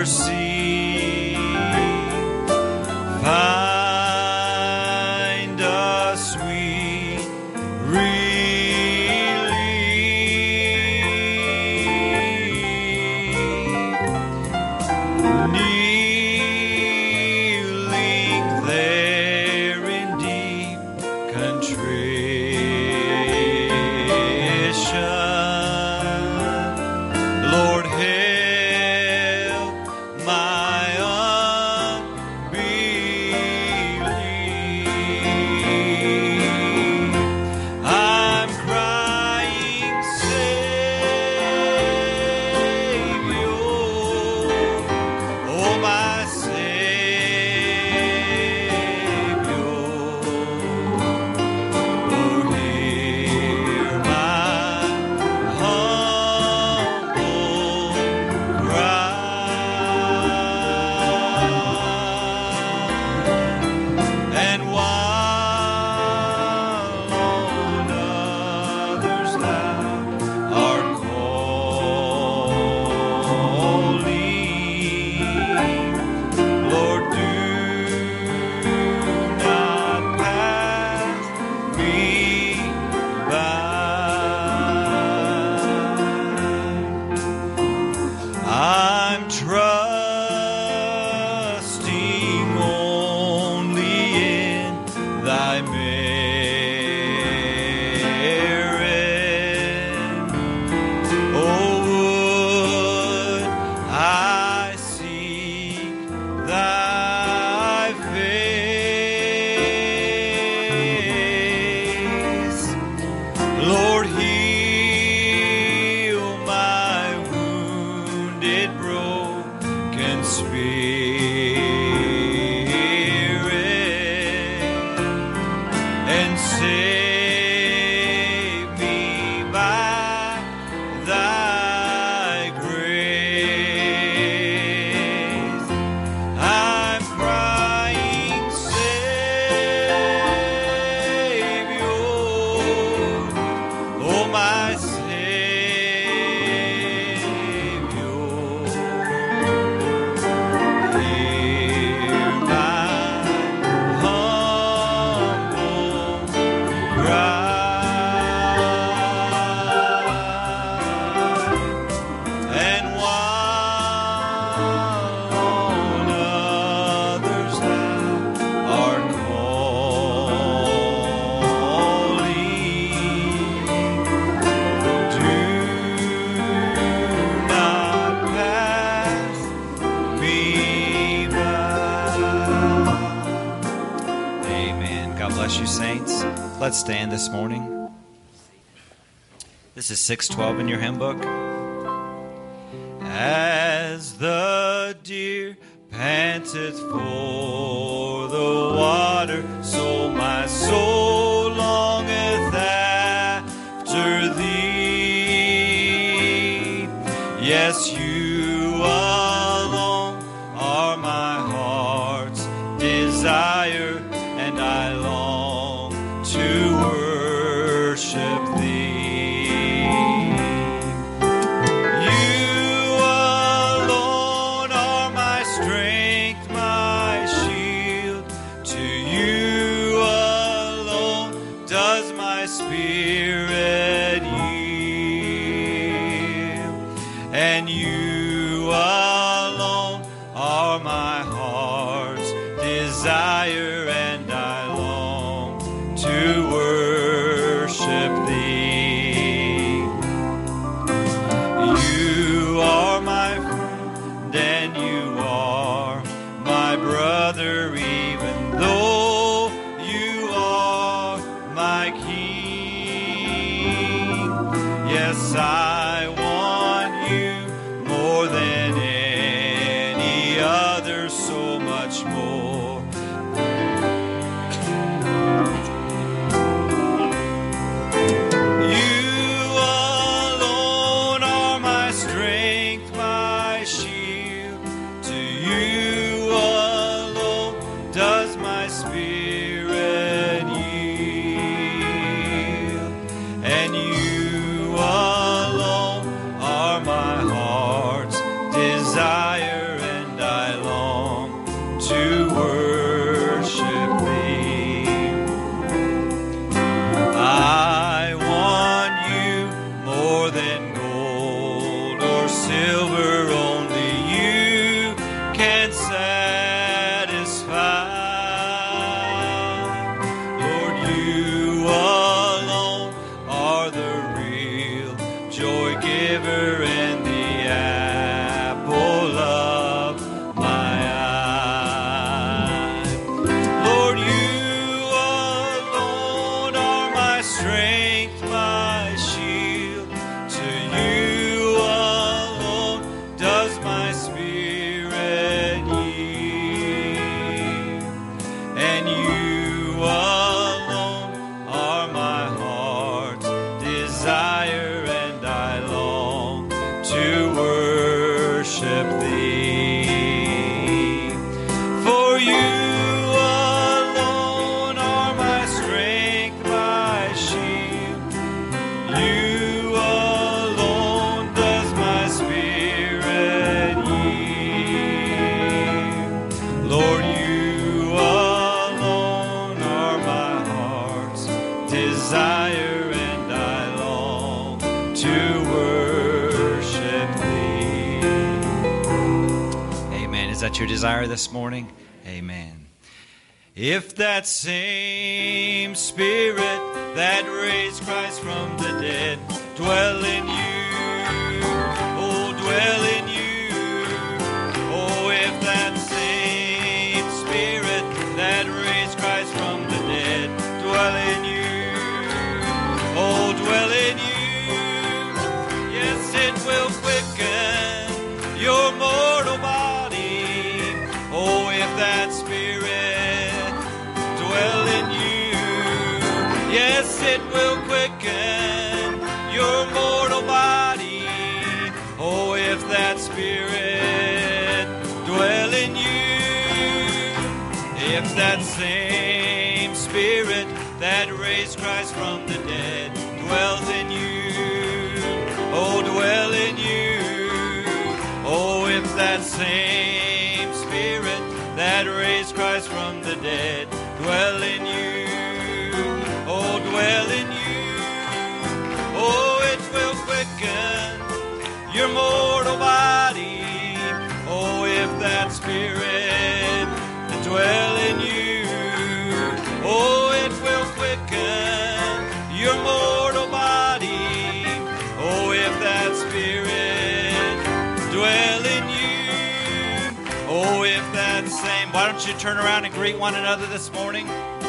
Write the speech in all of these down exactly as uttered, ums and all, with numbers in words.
mercy, find us sweet relief. Kneeling there in deep contrition, Lord, help my unbelief. I'm crying, Savior, oh my Savior, oh hear my humble cry. And while on others thou art calling, Lord, do not pass me by. I'm trusting only in thy merit. Oh, would I seek thy face. Lord, heal my wounded, broken spirit, and save me by thy grace. I'm crying, Savior, oh my Savior, hear my humble cry. And while on others thou art calling, do not pass me by. Amen. God bless you, saints. Let's stand this morning. This is six twelve in your hymn book. As the deer panteth for the water, so my soul longeth after thee. Yes, you alone are my heart's desire, and I long to worship thee. You alone are my strength, my shield. To you alone does my spirit yield. And you alone are my heart's desire, and I long to worship thee. You are my friend, and you are my brother, even though you are my king. Yes, I want you more than any other, so much more. You alone are my strength, my shield. To you alone does my spirit yield. And you alone than gold or silver, only you can satisfy. Lord, you alone are the real joy giver and the apple of my eye. Lord, you alone are my strength, my shield. To you alone does my spirit yield. And you alone are my heart's desire, and I long to worship thee. For you alone are my strength, my shield. You alone does my spirit yield. Lord, you alone are my heart's desire, and I long to worship thee. Amen. Is that your desire this morning? Amen. If that same Spirit that raised Christ from the dead dwell in you, oh, dwell in you. Oh, if that same Spirit that raised Christ from the dead dwell in you, oh, dwell in you. Yes, it will quicken your mortal body. Oh, if that Spirit dwell in you, yes, it will quicken your mortal body. Oh, if that Spirit dwell in you, if that same Spirit that raised Christ from the dead dwells in you, oh, dwell in you. Oh, if that same Spirit that raised Christ from the dead dwell in you, oh, dwell in you. Oh, it will quicken your mortal body. Oh, if that Spirit dwell in you, oh, it will quicken your mortal body. Oh, if that Spirit dwell in you, oh, if that same. Why don't you turn around and greet one another this morning?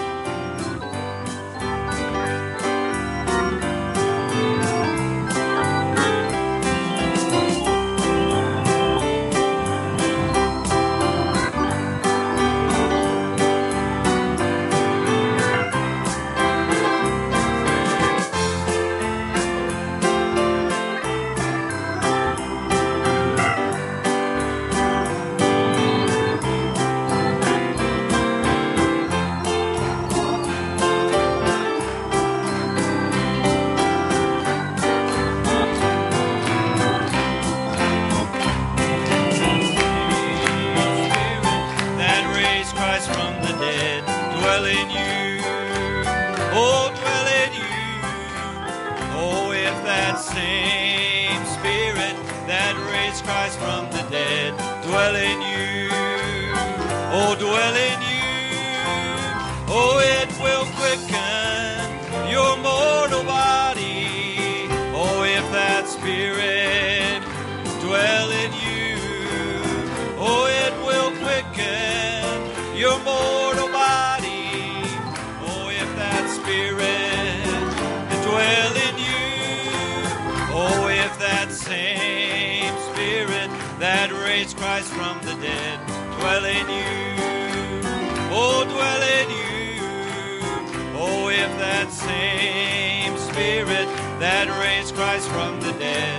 Christ from the dead dwell in you, oh, dwell in you. Oh, it will quicken your mortal body. Oh, if that Spirit dwell in you, oh, it will quicken your mortal body. Oh, if that Spirit dwell in you, oh, if that same Spirit that raised Christ from the dead dwell in you, oh, dwell in you. Oh, if that same Spirit that raised Christ from the dead,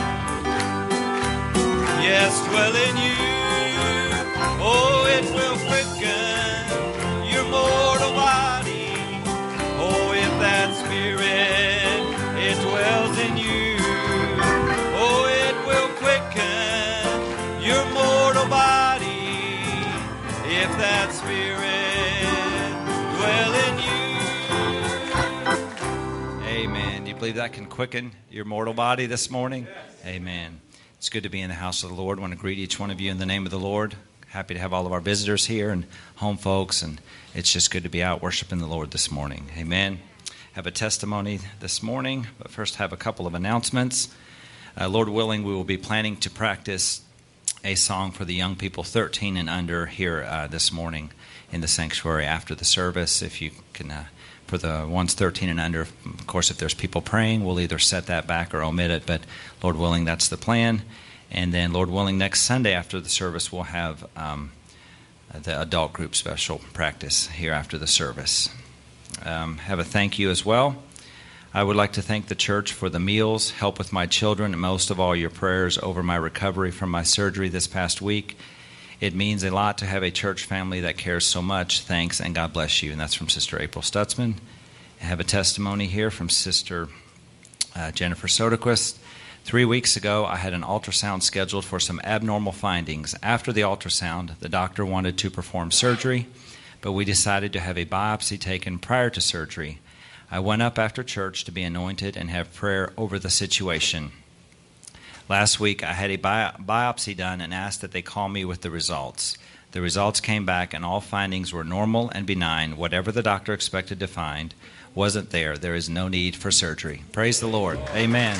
yes, dwell in you. Oh, it will quicken your mortal body. Oh, if that Spirit, it dwells in you. Oh, it will quicken your mortal body. If that Spirit dwell in you. Amen. You believe that can quicken your mortal body this morning? Amen. It's good to be in the house of the Lord. I want to greet each one of you in the name of the Lord. Happy to have all of our visitors here and home folks, and it's just good to be out worshiping the Lord this morning. Amen. Have a testimony this morning, but first have a couple of announcements. Uh, Lord willing, we will be planning to practice a song for the young people thirteen and under here uh, this morning in the sanctuary after the service. If you can, uh, for the ones thirteen and under, of course, if there's people praying, we'll either set that back or omit it, but Lord willing, that's the plan. And then, Lord willing, next Sunday after the service, we'll have um, the adult group special practice here after the service. Um, have a thank you as well. I would like to thank the church for the meals, help with my children, and most of all your prayers over my recovery from my surgery this past week. It means a lot to have a church family that cares so much. Thanks, and God bless you. And that's from Sister April Stutzman. I have a testimony here from Sister uh, Jennifer Soderquist. Three weeks ago, I had an ultrasound scheduled for some abnormal findings. After the ultrasound, the doctor wanted to perform surgery, but we decided to have a biopsy taken prior to surgery. I went up after church to be anointed and have prayer over the situation. Last week, I had a bi- biopsy done and asked that they call me with the results. The results came back, and all findings were normal and benign. Whatever the doctor expected to find wasn't there. There is no need for surgery. Praise the Lord. Amen.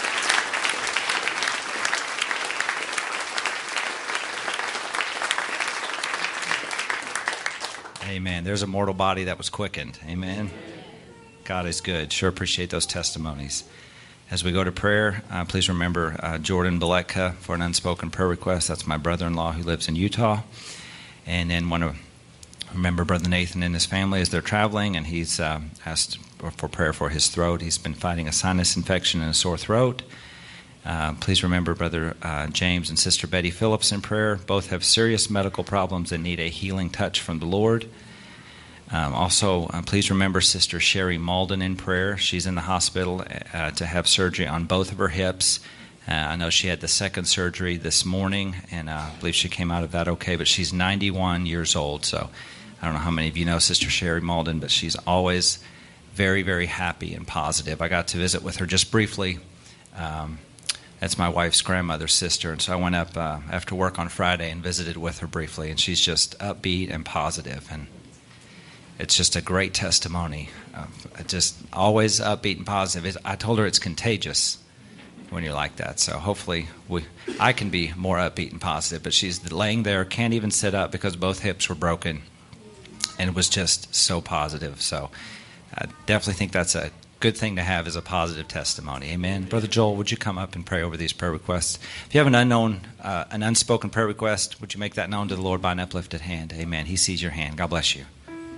Amen. There's a mortal body that was quickened. Amen. God is good. Sure appreciate those testimonies. As we go to prayer, uh, please remember uh, Jordan Beletka for an unspoken prayer request. That's my brother-in-law who lives in Utah. And then want to remember Brother Nathan and his family as they're traveling, and he's uh, asked for prayer for his throat. He's been fighting a sinus infection and a sore throat. Uh, please remember Brother uh, James and Sister Betty Phillips in prayer. Both have serious medical problems and need a healing touch from the Lord. Um, also, uh, please remember Sister Sherry Malden in prayer. She's in the hospital uh, to have surgery on both of her hips. Uh, I know she had the second surgery this morning, and uh, I believe she came out of that okay, but she's ninety-one years old, so I don't know how many of you know Sister Sherry Malden, but she's always very, very happy and positive. I got to visit with her just briefly. Um, that's my wife's grandmother's sister, and so I went up uh, after work on Friday and visited with her briefly, and she's just upbeat and positive, and it's just a great testimony. Uh, just always upbeat and positive. It, I told her it's contagious when you're like that. So hopefully we, I can be more upbeat and positive. But she's laying there, can't even sit up because both hips were broken. And it was just so positive. So I definitely think that's a good thing to have as a positive testimony. Amen. Brother Joel, would you come up and pray over these prayer requests? If you have an unknown, uh, an unspoken prayer request, would you make that known to the Lord by an uplifted hand? Amen. He sees your hand. God bless you.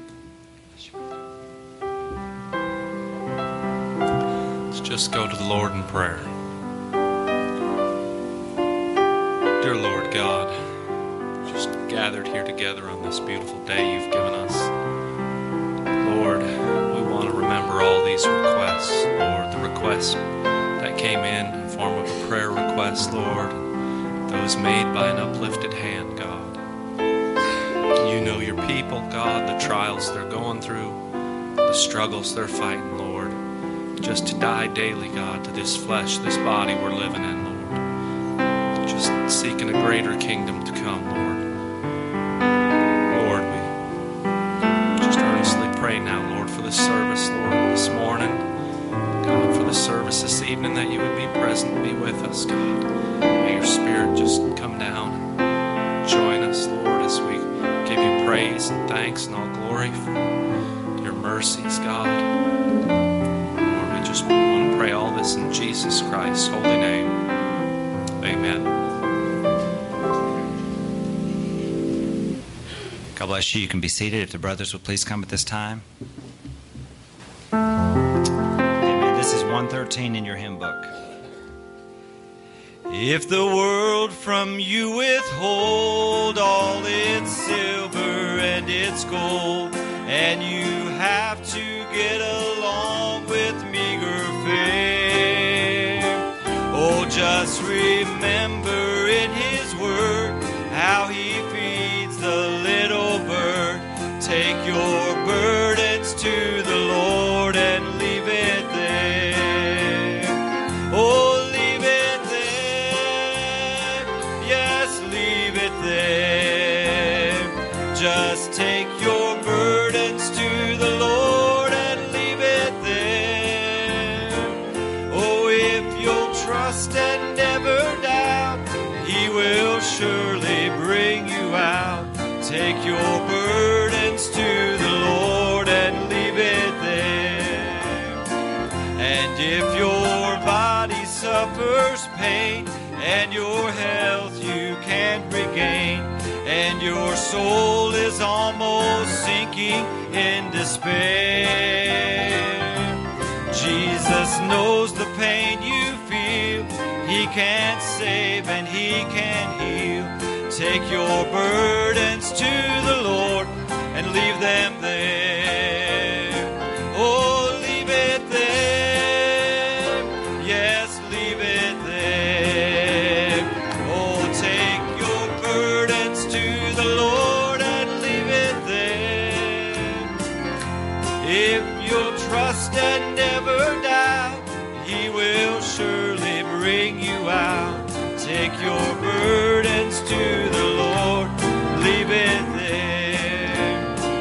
Just go to the Lord in prayer. Dear Lord God, just gathered here together on this beautiful day you've given us. Lord, we want to remember all these requests, Lord, the requests that came in in form of a prayer request, Lord, those made by an uplifted hand, God. You know your people, God, the trials they're going through, the struggles they're fighting, Lord. Just to die daily, God, to this flesh, this body we're living in, Lord. Just seeking a greater kingdom to come, Lord. Lord, we just earnestly pray now, Lord, for this service, Lord, this morning. God, for the service this evening, that you would be present, be with us, God. May your Spirit just come down and join us, Lord, as we give you praise and thanks and all glory for your mercies, God. Just want to pray all this in Jesus Christ's holy name. Amen. God bless you. You can be seated. If the brothers would please come at this time. Amen. This is one thirteen in your hymn book. If the world from you withhold all its silver and its gold, and you have to get along with meager fare, oh, just remember in his word how he feeds the little bird. Take your burdens to the Lord and leave it there. trust and never doubt, He will surely bring you out. Take your burdens to the Lord and leave it there. And if your body suffers pain and your health you can't regain, and your soul is almost sinking in despair, Jesus knows the pain you feel. He can save and He can heal. Take your burdens to the Lord and leave them there. Oh, leave it there. Yes, leave it there. Oh, take your burdens to the Lord and leave it there. If you'll trust and never doubt, He will surely bring you out. Take your burdens to the Lord, leave it there.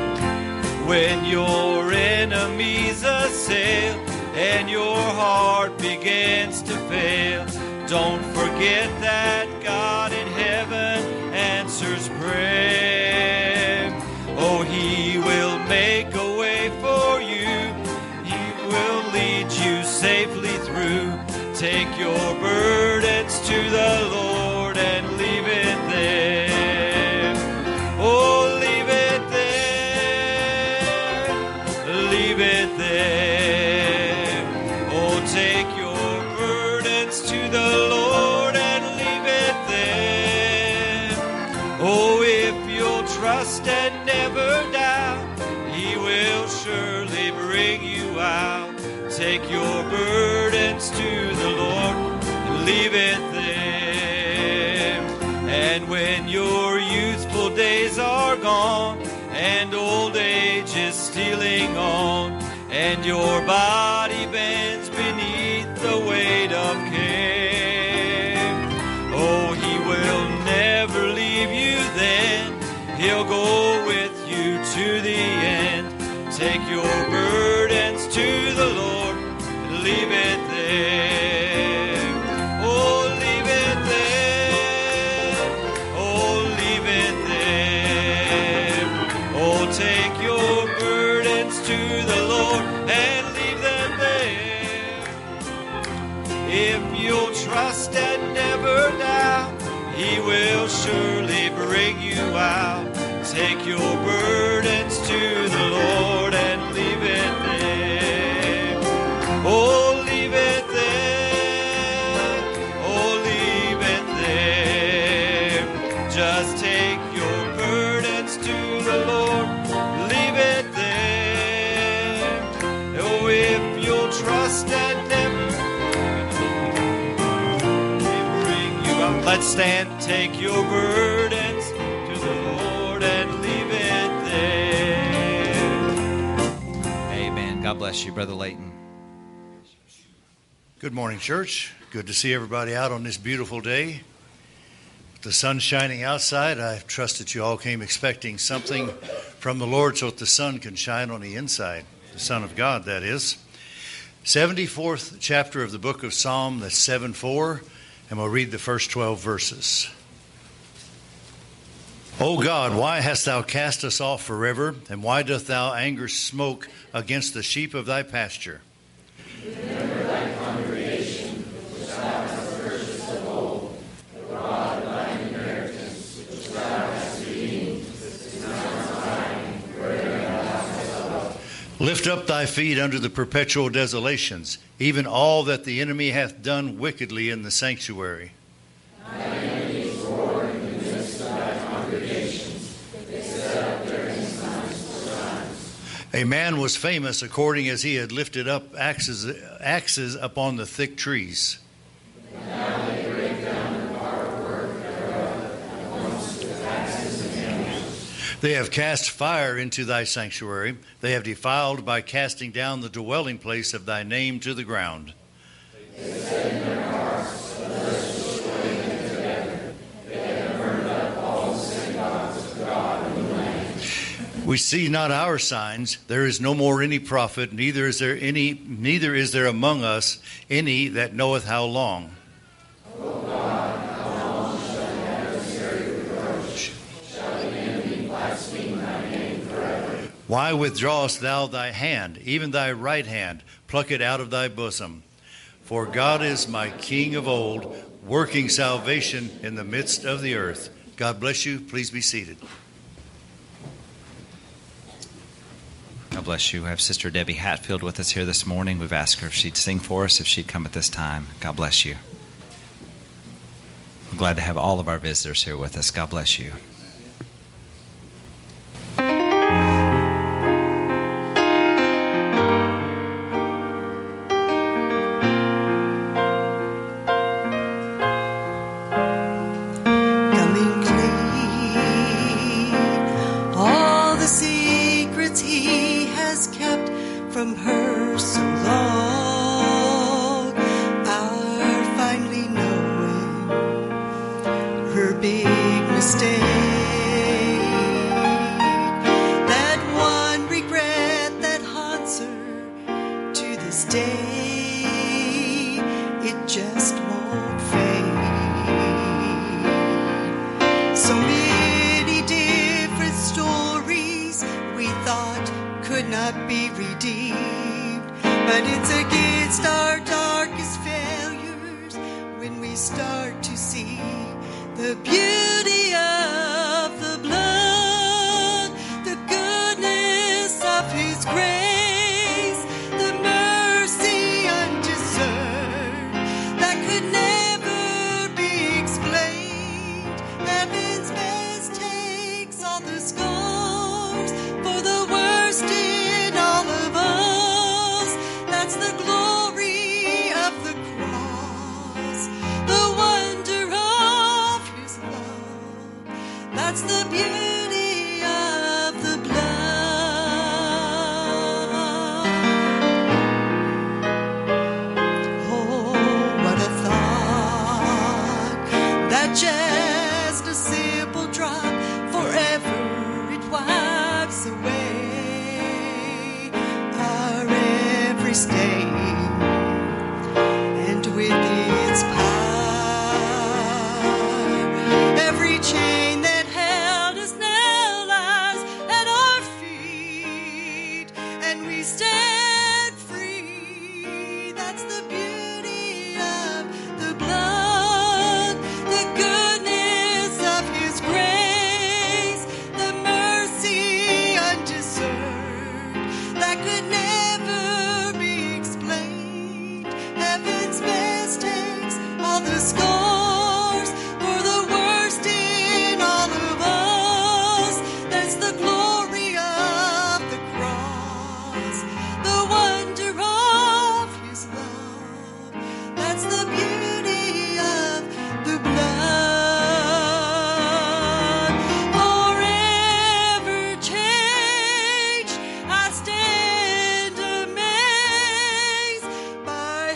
When your enemies assail and your heart begins to fail, don't forget that God in heaven answers prayer. Oh, He will make a way for you. He will lead you safely through. Take your burdens to the Lord and leave it there. Oh, leave it there. Leave it there. Oh, take your burdens to the Lord and leave it there. Oh, if you'll trust and never doubt, He will surely bring you out. Take your burdens to the Lord and leave it there. And when your youthful days are gone and old age is stealing on, and your body bends beneath the weight of care, oh, He will never leave you then. He'll go with you to the end. Take your burdens to the Lord and leave it there. Oh, leave it there. Oh, leave it there. Oh, take your burdens to the Lord and leave them there. If you'll trust and never doubt, He will surely bring you out. Take your burdens to the Lord and leave it there. Oh, leave it there. Oh, leave it there. Just take your burdens to the Lord. Leave it there. Oh, if you'll trust and never bring you out. Let's stand. Take your burdens to the Lord and leave it there. Amen. God bless you, Brother Layton. Good morning, church. Good to see everybody out on this beautiful day. With the sun shining outside, I trust that you all came expecting something from the Lord so that the sun can shine on the inside. The Son of God, that is. seventy-fourth chapter of the book of Psalm, that's seven four, and we'll read the first twelve verses. O God, why hast thou cast us off forever, and why doth thou anger smoke against the sheep of thy pasture? Remember thy congregation, which thou hast purchased of old, the rod of thine inheritance, which thou hast redeemed, is Mount Zion, wherein thou hast loved. Lift up thy feet under the perpetual desolations, even all that the enemy hath done wickedly in the sanctuary. Thy enemies roar in the midst of thy congregation. They set up their ensigns for signs. A man was famous according as he had lifted up axes, axes upon the thick trees. Now they break down the hard work thereof, at once with axes and hammers. They have cast fire into thy sanctuary. They have defiled by casting down the dwelling place of thy name to the ground. They said in their hearts, let us destroy them together. They have burned up all the synagogues of God in the land. We see not our signs. There is no more any prophet, neither is there any, neither is there among us any that knoweth how long. Why withdrawest thou thy hand, even thy right hand? Pluck it out of thy bosom. For God is my King of old, working salvation in the midst of the earth. God bless you. Please be seated. God bless you. We have Sister Debbie Hatfield with us here this morning. We've asked her if she'd sing for us, if she'd come at this time. God bless you. I'm glad to have all of our visitors here with us. God bless you. From her so long, our finally knowing her big mistake. That one regret that haunts her to this day, it just won't fade. So many different stories we thought could not be redeemed, but it's against our darkest failures when we start to see the beauty of the blood, the goodness of His grace, the mercy undeserved that could never be explained. Heaven's best takes all the scars for the worst in all of us. That's the glory of the cross, the wonder of His love. That's the beauty of the blood. Oh, what a thought, that just a simple drop forever it wipes away our every stain, and with its power every chain that held us now lies at our feet, and we stand free. That's the beauty of the blood, the goodness of His grace, the mercy undeserved that could never be explained. Heaven's best takes all the scars for the worst in all of us. That's the glory of the cross, the wonder of His love. That's the beauty of the blood. Forever changed, I stand amazed by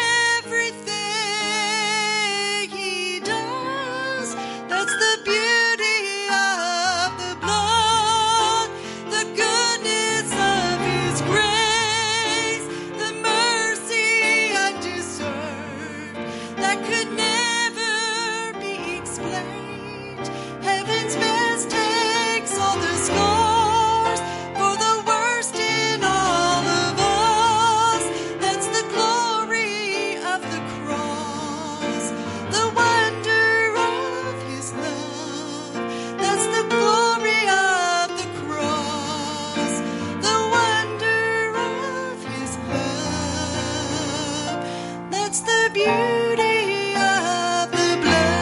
everything He does. That's the beauty of the blood, the goodness of His grace, the mercy undeserved that could never be explained. Heaven's best takes all the scars for the worst in all of us. That's the glory of the cross, the wonder of His love. That's the glory of the cross, the wonder of His love. That's the beauty of the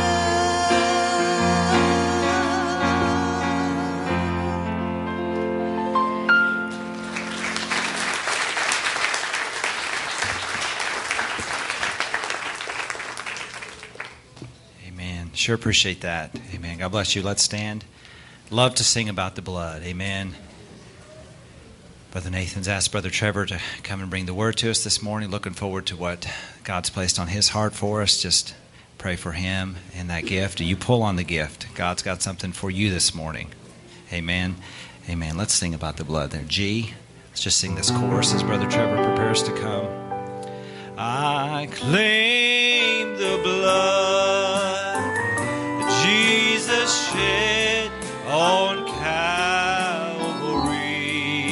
Amen. Sure appreciate that. Amen. God bless you. Let's stand. Love to sing about the blood. Amen. Brother Nathan's asked Brother Trevor to come and bring the word to us this morning. Looking forward to what God's placed on his heart for us. Just pray for him and that gift. You pull on the gift. God's got something for you this morning. Amen. Amen. Let's sing about the blood there. G. Let's just sing this chorus as Brother Trevor prepares to come. I claim the blood that Jesus shed on Calvary.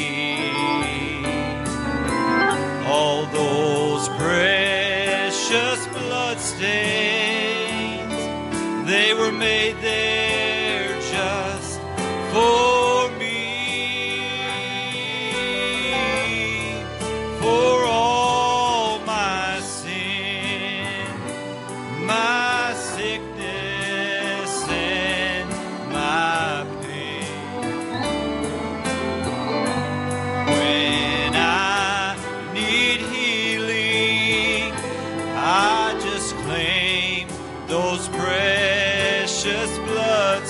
They were made there just for me, for all my sin, my sickness, and my pain. When I need healing, I just claim those precious blood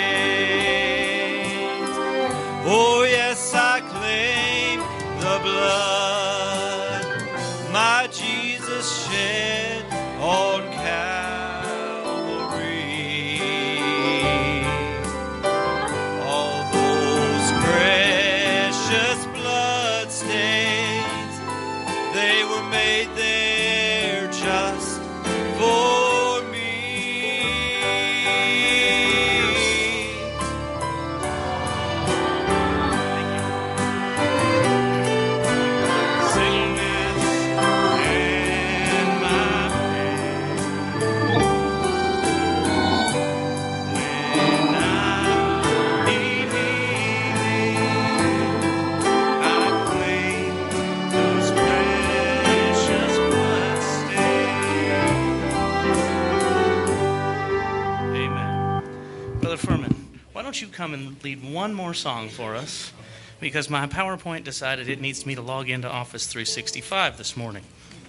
stains. Oh yes, I claim the blood my Jesus shed on Calvary. All those precious blood stains, they were made there just for me. Sickness and my pain. When I need healing, I claim those precious blood stains. Amen. Brother Furman, why don't you come and lead one more song for us? Because my PowerPoint decided it needs me to log into Office three sixty-five this morning.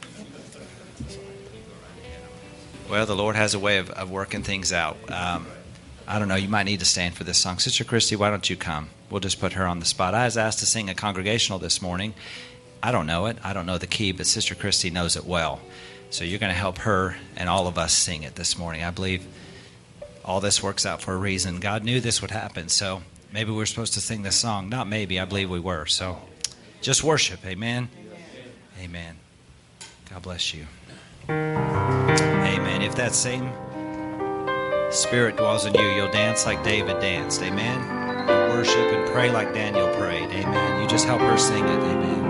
Well, the Lord has a way of, of working things out. Um, I don't know, you might need to stand for this song. Sister Christy, why don't you come? We'll just put her on the spot. I was asked to sing a congregational this morning. I don't know it. I don't know the key, but Sister Christy knows it well. So you're going to help her and all of us sing it this morning. I believe all this works out for a reason. God knew this would happen, so maybe we're supposed to sing this song. Not maybe, I believe we were. So just worship, amen? Amen. God bless you. Amen. If that same Spirit dwells in you, you'll dance like David danced. Amen. You'll worship and pray like Daniel prayed. Amen. You just help her sing it. Amen.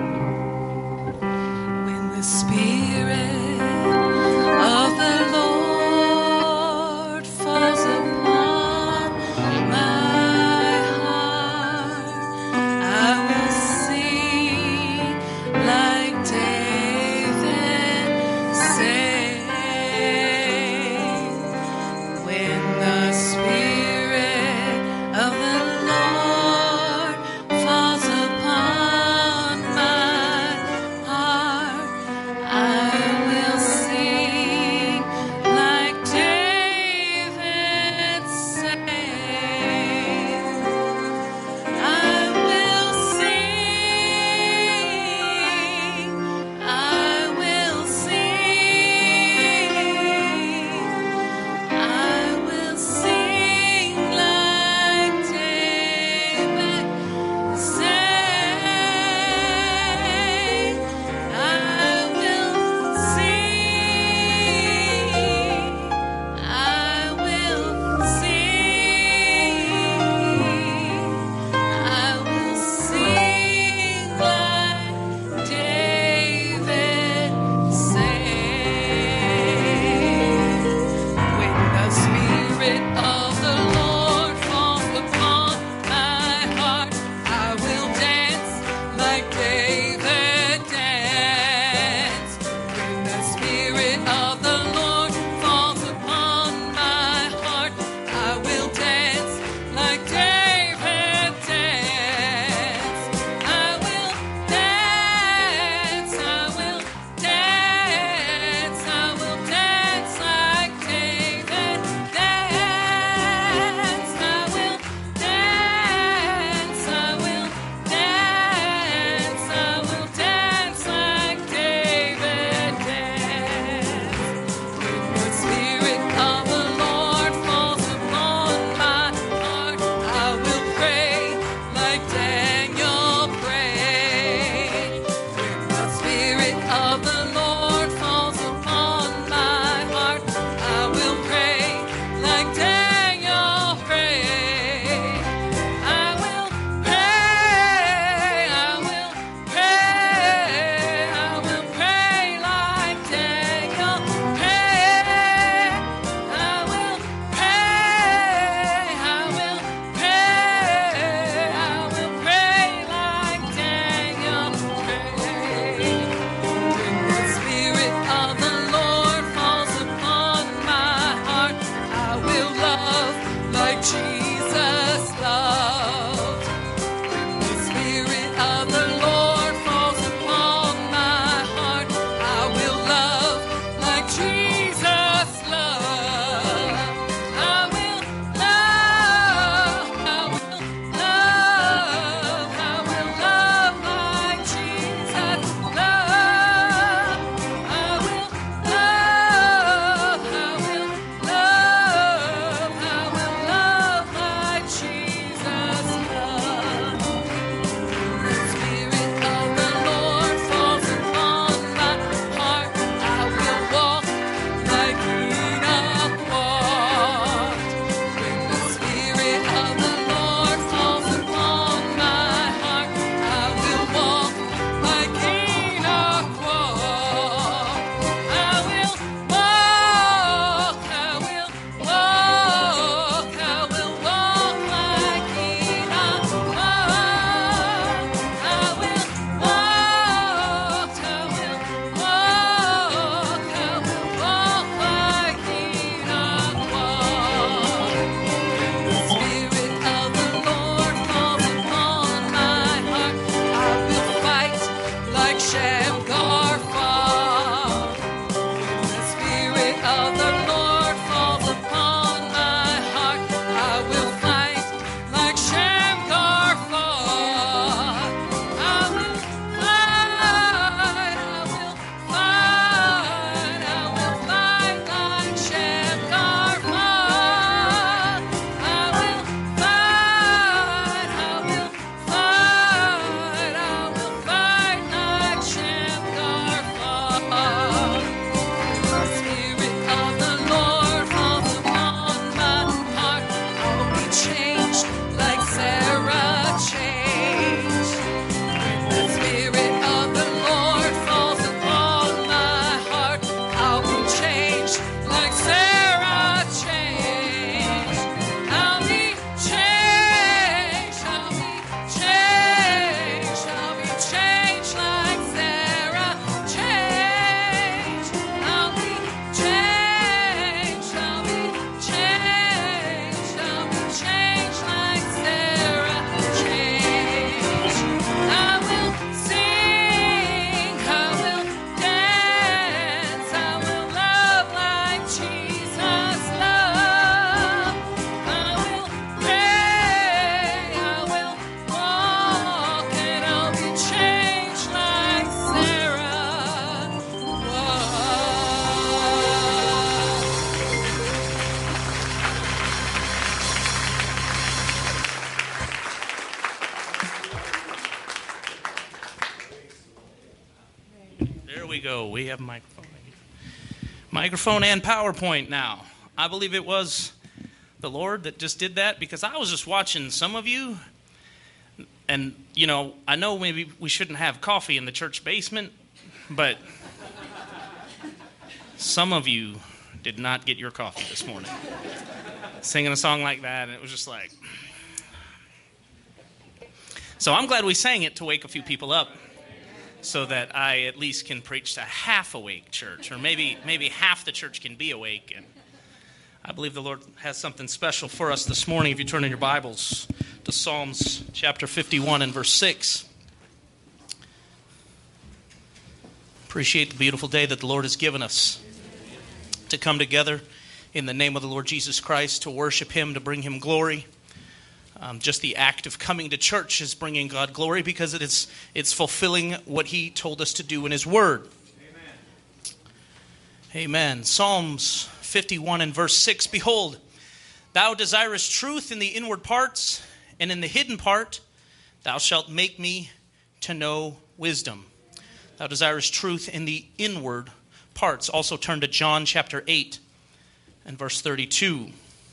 When the Spirit of the Lord falls upon my heart, I will sing like David sang. When the Spirit of the Lord falls upon my heart, I will sing go. We have microphone. Microphone and PowerPoint now. I believe it was the Lord that just did that, because I was just watching some of you, and, you know, I know maybe we shouldn't have coffee in the church basement, but some of you did not get your coffee this morning. Singing a song like that, and it was just like... So I'm glad we sang it to wake a few people up, so that I at least can preach to half-awake church, or maybe maybe half the church can be awake. And I believe the Lord has something special for us this morning. If you turn in your Bibles to Psalms chapter fifty-one and verse six. Appreciate the beautiful day that the Lord has given us to come together in the name of the Lord Jesus Christ, to worship Him, to bring Him glory. Um, just the act of coming to church is bringing God glory, because it is it's fulfilling what He told us to do in His Word. Amen. Amen. Psalms fifty-one and verse six. Behold, thou desirest truth in the inward parts, and in the hidden part thou shalt make me to know wisdom. Thou desirest truth in the inward parts. Also turn to John chapter eight and verse thirty-two.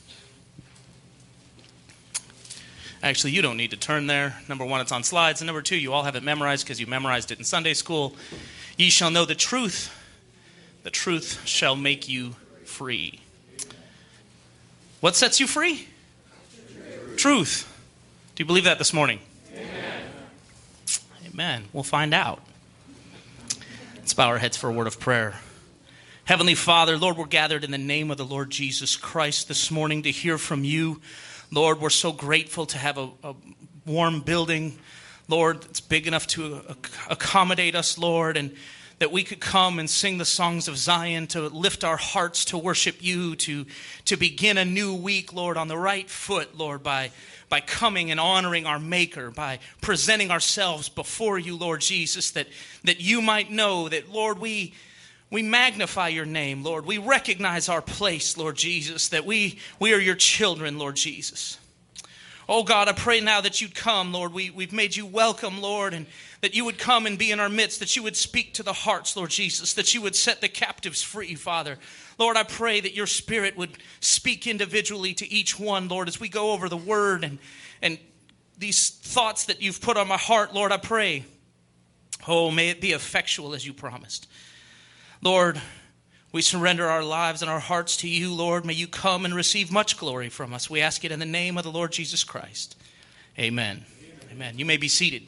Actually, you don't need to turn there. Number one, it's on slides. And number two, you all have it memorized because you memorized it in Sunday school. Ye shall know the truth. The truth shall make you free. What sets you free? Truth. Truth. Do you believe that this morning? Amen. Amen. We'll find out. Let's bow our heads for a word of prayer. Heavenly Father, Lord, we're gathered in the name of the Lord Jesus Christ this morning to hear from you. Lord, we're so grateful to have a, a warm building, Lord, it's big enough to accommodate us, Lord, and that we could come and sing the songs of Zion, to lift our hearts to worship you, to, to begin a new week, Lord, on the right foot, Lord, by, by coming and honoring our Maker, by presenting ourselves before you, Lord Jesus, that, that you might know that, Lord, we... We magnify your name, Lord. We recognize our place, Lord Jesus, that we, we are your children, Lord Jesus. Oh, God, I pray now that you'd come, Lord. We, we've made you welcome, Lord, and that you would come and be in our midst, that you would speak to the hearts, Lord Jesus, that you would set the captives free, Father. Lord, I pray that your Spirit would speak individually to each one, Lord, as we go over the word and, and these thoughts that you've put on my heart, Lord, I pray. Oh, may it be effectual as you promised. Lord, we surrender our lives and our hearts to you, Lord. May you come and receive much glory from us. We ask it in the name of the Lord Jesus Christ. Amen. Amen. Amen. You may be seated.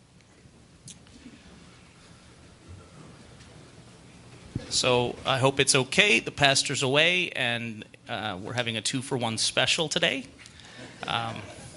So I hope it's okay. The pastor's away, and uh, we're having a two-for-one special today. Um,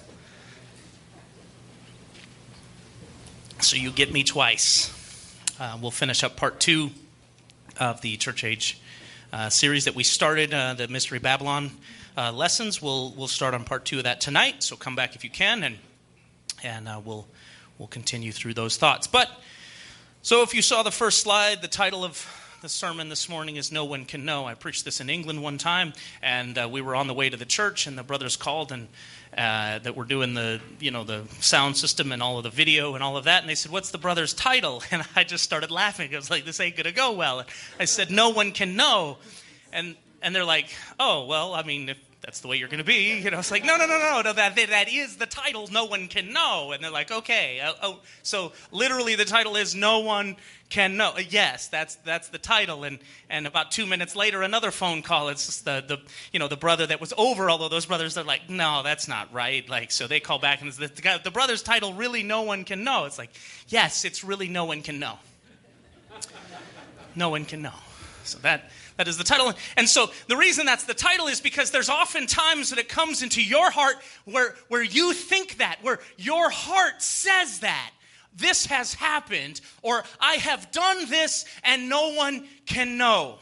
so you get me twice. Uh, we'll finish up part two of the Church Age uh, series that we started, uh, the Mystery Babylon uh, lessons. We'll we'll start on part two of that tonight. So come back if you can, and and uh, we'll we'll continue through those thoughts. But so if you saw the first slide, the title of the sermon this morning is "No One Can Know." I preached this in England one time, and uh, we were on the way to the church, and the brothers called and. Uh, that we're doing the, you know, the sound system and all of the video and all of that. And they said, what's the brother's title? And I just started laughing. I was like, this ain't going to go well. I said, no one can know. And and they're like, oh, well, I mean, if that's the way you're going to be. You know, it's like, no, no, no, no, no, that, that is the title, no one can know. And they're like, okay. Oh, oh. So literally the title is No One Can Know. Yes, that's that's the title. And and about two minutes later, another phone call. It's just the, the you know, the brother that was over all of those brothers. They're like, no, that's not right. Like, so they call back and it's the, the, the brother's title, really No One Can Know. It's like, yes, it's really No One Can Know. No one can know. So that... That is the title. And so the reason that's the title is because there's often times that it comes into your heart where, where you think that, where your heart says that. This has happened, or I have done this and no one can know.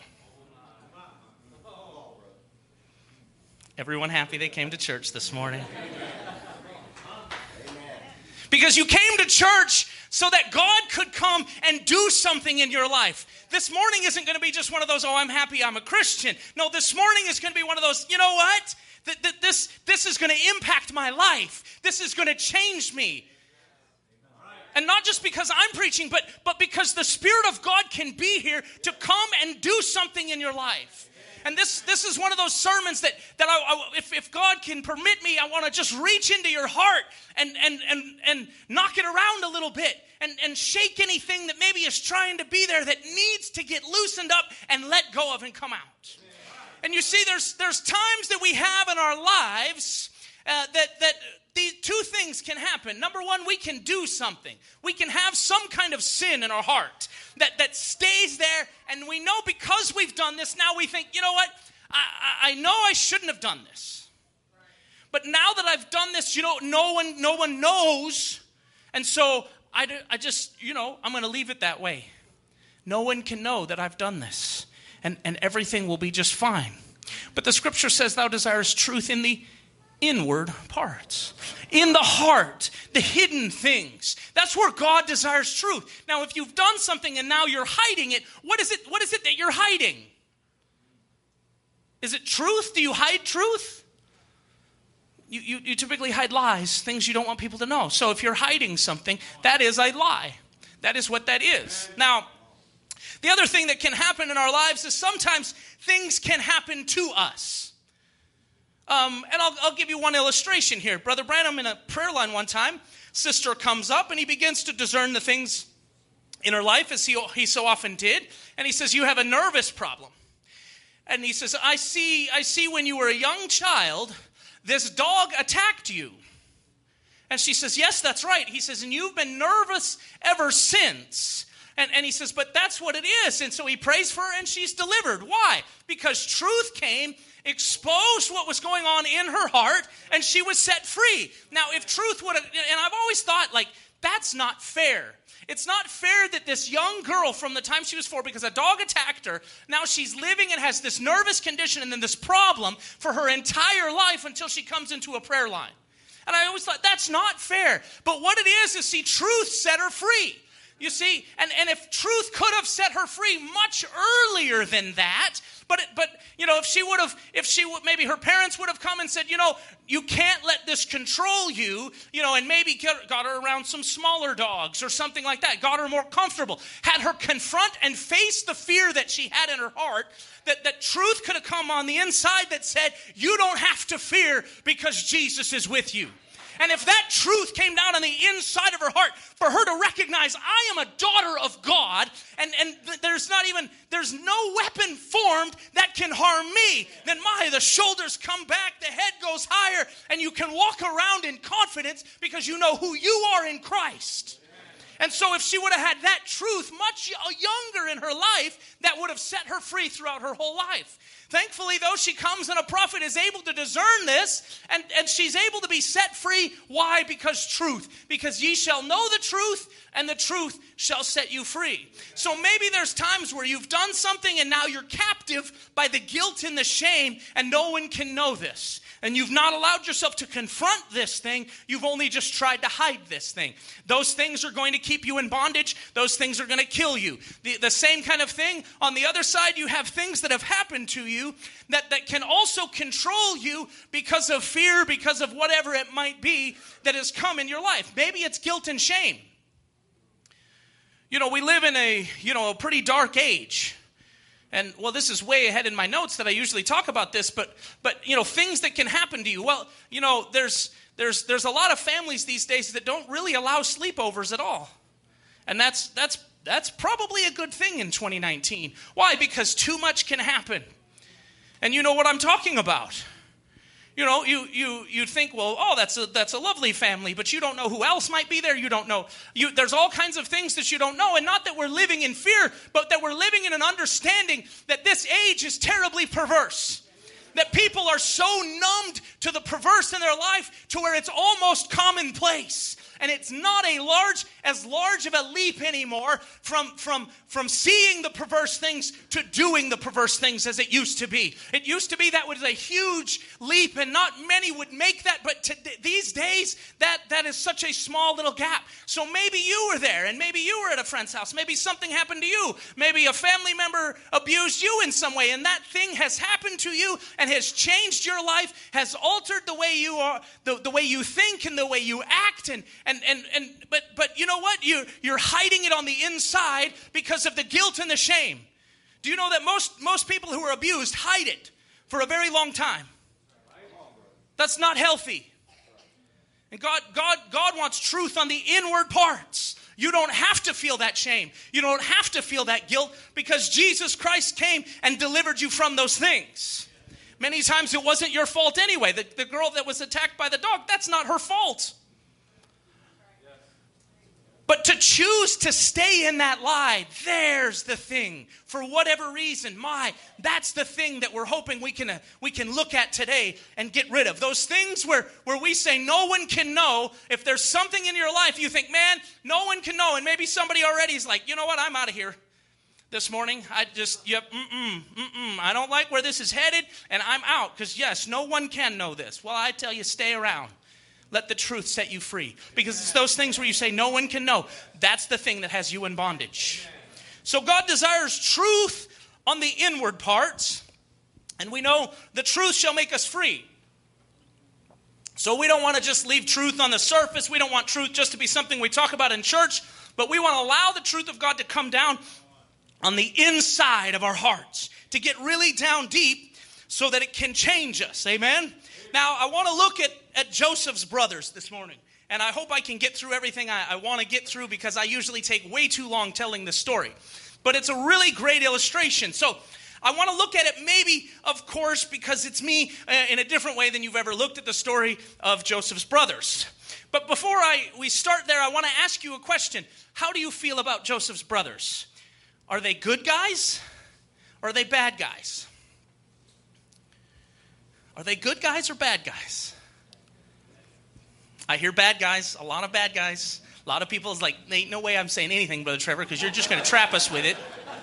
Everyone happy they came to church this morning? Because you came to church so that God could come and do something in your life. This morning isn't going to be just one of those, oh, I'm happy I'm a Christian. No, this morning is going to be one of those, you know what? Th- th- this, this is going to impact my life. This is going to change me. And not just because I'm preaching, but, but because the Spirit of God can be here to come and do something in your life. And this, this is one of those sermons that, that I, I, if, if God can permit me, I want to just reach into your heart and, and, and, and knock it around a little bit and, and shake anything that maybe is trying to be there that needs to get loosened up and let go of and come out. And you see, there's, there's times that we have in our lives uh, that, that these two things can happen. Number one, we can do something. We can have some kind of sin in our heart that, that stays there, and we know because we've done this, now we think, you know what, I, I know I shouldn't have done this. But now that I've done this, you know, no one, no one knows, and so I, I just, you know, I'm going to leave it that way. No one can know that I've done this, and, and everything will be just fine. But the scripture says, thou desirest truth in the inward parts, in the heart, the hidden things. That's where God desires truth. Now, if you've done something and now you're hiding it, what is it, what is it that you're hiding? Is it truth? Do you hide truth? You, you, you typically hide lies, things you don't want people to know. So if you're hiding something, that is a lie. That is what that is. Now, the other thing that can happen in our lives is sometimes things can happen to us. Um, and I'll, I'll give you one illustration here. Brother Branham in a prayer line one time, sister comes up and he begins to discern the things in her life as he, he so often did. And he says, you have a nervous problem. And he says, I see, I see when you were a young child, this dog attacked you. And she says, yes, that's right. He says, and you've been nervous ever since. And, and he says, but that's what it is. And so he prays for her and she's delivered. Why? Because truth came, exposed what was going on in her heart, and she was set free. Now, if truth would have, and I've always thought, like, that's not fair. It's not fair that this young girl from the time she was four, because a dog attacked her, now she's living and has this nervous condition and then this problem for her entire life until she comes into a prayer line. And I always thought, that's not fair. But what it is, is see, truth set her free. You see, and, and if truth could have set her free much earlier than that, but, it, but you know, if she would have, if she would, maybe her parents would have come and said, you know, you can't let this control you, you know, and maybe get, got her around some smaller dogs or something like that, got her more comfortable, had her confront and face the fear that she had in her heart, that, that truth could have come on the inside that said, you don't have to fear because Jesus is with you. And if that truth came down on the inside of her heart, for her to recognize, I am a daughter of God, and, and there's not even, there's no weapon formed that can harm me, then my, the shoulders come back, the head goes higher, and you can walk around in confidence because you know who you are in Christ. And so if she would have had that truth much younger in her life, that would have set her free throughout her whole life. Thankfully, though, she comes and a prophet is able to discern this, and, and she's able to be set free. Why? Because truth. Because ye shall know the truth, and the truth shall set you free. So maybe there's times where you've done something and now you're captive by the guilt and the shame, and no one can know this. And you've not allowed yourself to confront this thing. You've only just tried to hide this thing. Those things are going to keep you in bondage. Those things are going to kill you. The, the same kind of thing. On the other side, you have things that have happened to you that, that can also control you because of fear, because of whatever it might be that has come in your life. Maybe it's guilt and shame. You know, we live in a, you know, a pretty dark age. And, well, this is way ahead in my notes that I usually talk about this, but, but you know, things that can happen to you. Well, you know, there's there's there's a lot of families these days that don't really allow sleepovers at all. And that's that's that's probably a good thing in twenty nineteen. Why? Because too much can happen. And you know what I'm talking about. You know, you you you think, well, oh, that's a that's a lovely family, but you don't know who else might be there. You don't know. You, there's all kinds of things that you don't know, and not that we're living in fear, but that we're living in an understanding that this age is terribly perverse. That people are so numbed to the perverse in their life to where it's almost commonplace. And it's not a large, as large of a leap anymore from, from, from seeing the perverse things to doing the perverse things as it used to be. It used to be that was a huge leap, and not many would make that. But to, these days, that, that is such a small little gap. So maybe you were there, and maybe you were at a friend's house. Maybe something happened to you. Maybe a family member abused you in some way, and that thing has happened to you and has changed your life, has altered the way you are, the, the way you think and the way you act, and and and and but but you know what? You you're hiding it on the inside because of the guilt and the shame. Do you know that most most people who are abused hide it for a very long time? That's not healthy. And God God God wants truth on the inward parts. You don't have to feel that shame. You don't have to feel that guilt because Jesus Christ came and delivered you from those things. Many times it wasn't your fault anyway. The, the girl that was attacked by the dog, that's not her fault. But to choose to stay in that lie, there's the thing. For whatever reason, my, that's the thing that we're hoping we can uh, we can look at today and get rid of. Those things where, where we say no one can know. If there's something in your life you think, man, no one can know. And maybe somebody already is like, you know what, I'm out of here this morning. I just, yep, mm-mm, mm-mm. I don't like where this is headed and I'm out. Because yes, no one can know this. Well, I tell you, stay around. Let the truth set you free. Because it's those things where you say no one can know. That's the thing that has you in bondage. So God desires truth on the inward parts. And we know the truth shall make us free. So we don't want to just leave truth on the surface. We don't want truth just to be something we talk about in church. But we want to allow the truth of God to come down on the inside of our hearts. To get really down deep so that it can change us. Amen? Now, I want to look at, at Joseph's brothers this morning. And I hope I can get through everything I, I want to get through because I usually take way too long telling this story. But it's a really great illustration. So I want to look at it maybe, of course, because it's me uh, in a different way than you've ever looked at the story of Joseph's brothers. But before I we start there, I want to ask you a question. How do you feel about Joseph's brothers? Are they good guys or are they bad guys? Are they good guys or bad guys? I hear bad guys, a lot of bad guys. A lot of people is like, ain't no way I'm saying anything, Brother Trevor, because you're just going to trap us with it.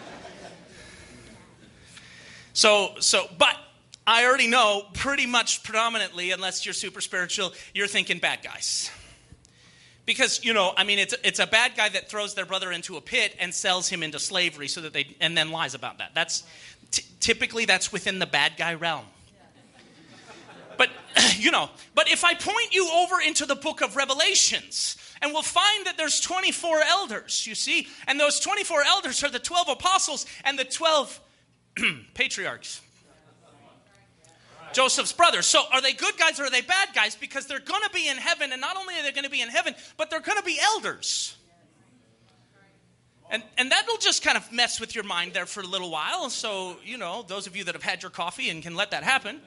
So, so, but I already know pretty much predominantly, unless you're super spiritual, you're thinking bad guys. Because, you know, I mean, it's it's a bad guy that throws their brother into a pit and sells him into slavery so that they, and then lies about that. That's, t- typically that's within the bad guy realm. But, you know, but if I point you over into the book of Revelations, and we'll find that there's twenty-four elders, you see, and those twenty-four elders are the twelve apostles and the twelve patriarchs. Joseph's brothers. So are they good guys or are they bad guys? Because they're going to be in heaven, and not only are they going to be in heaven, but they're going to be elders. And and that'll just kind of mess with your mind there for a little while. So, you know, those of you that have had your coffee and can let that happen.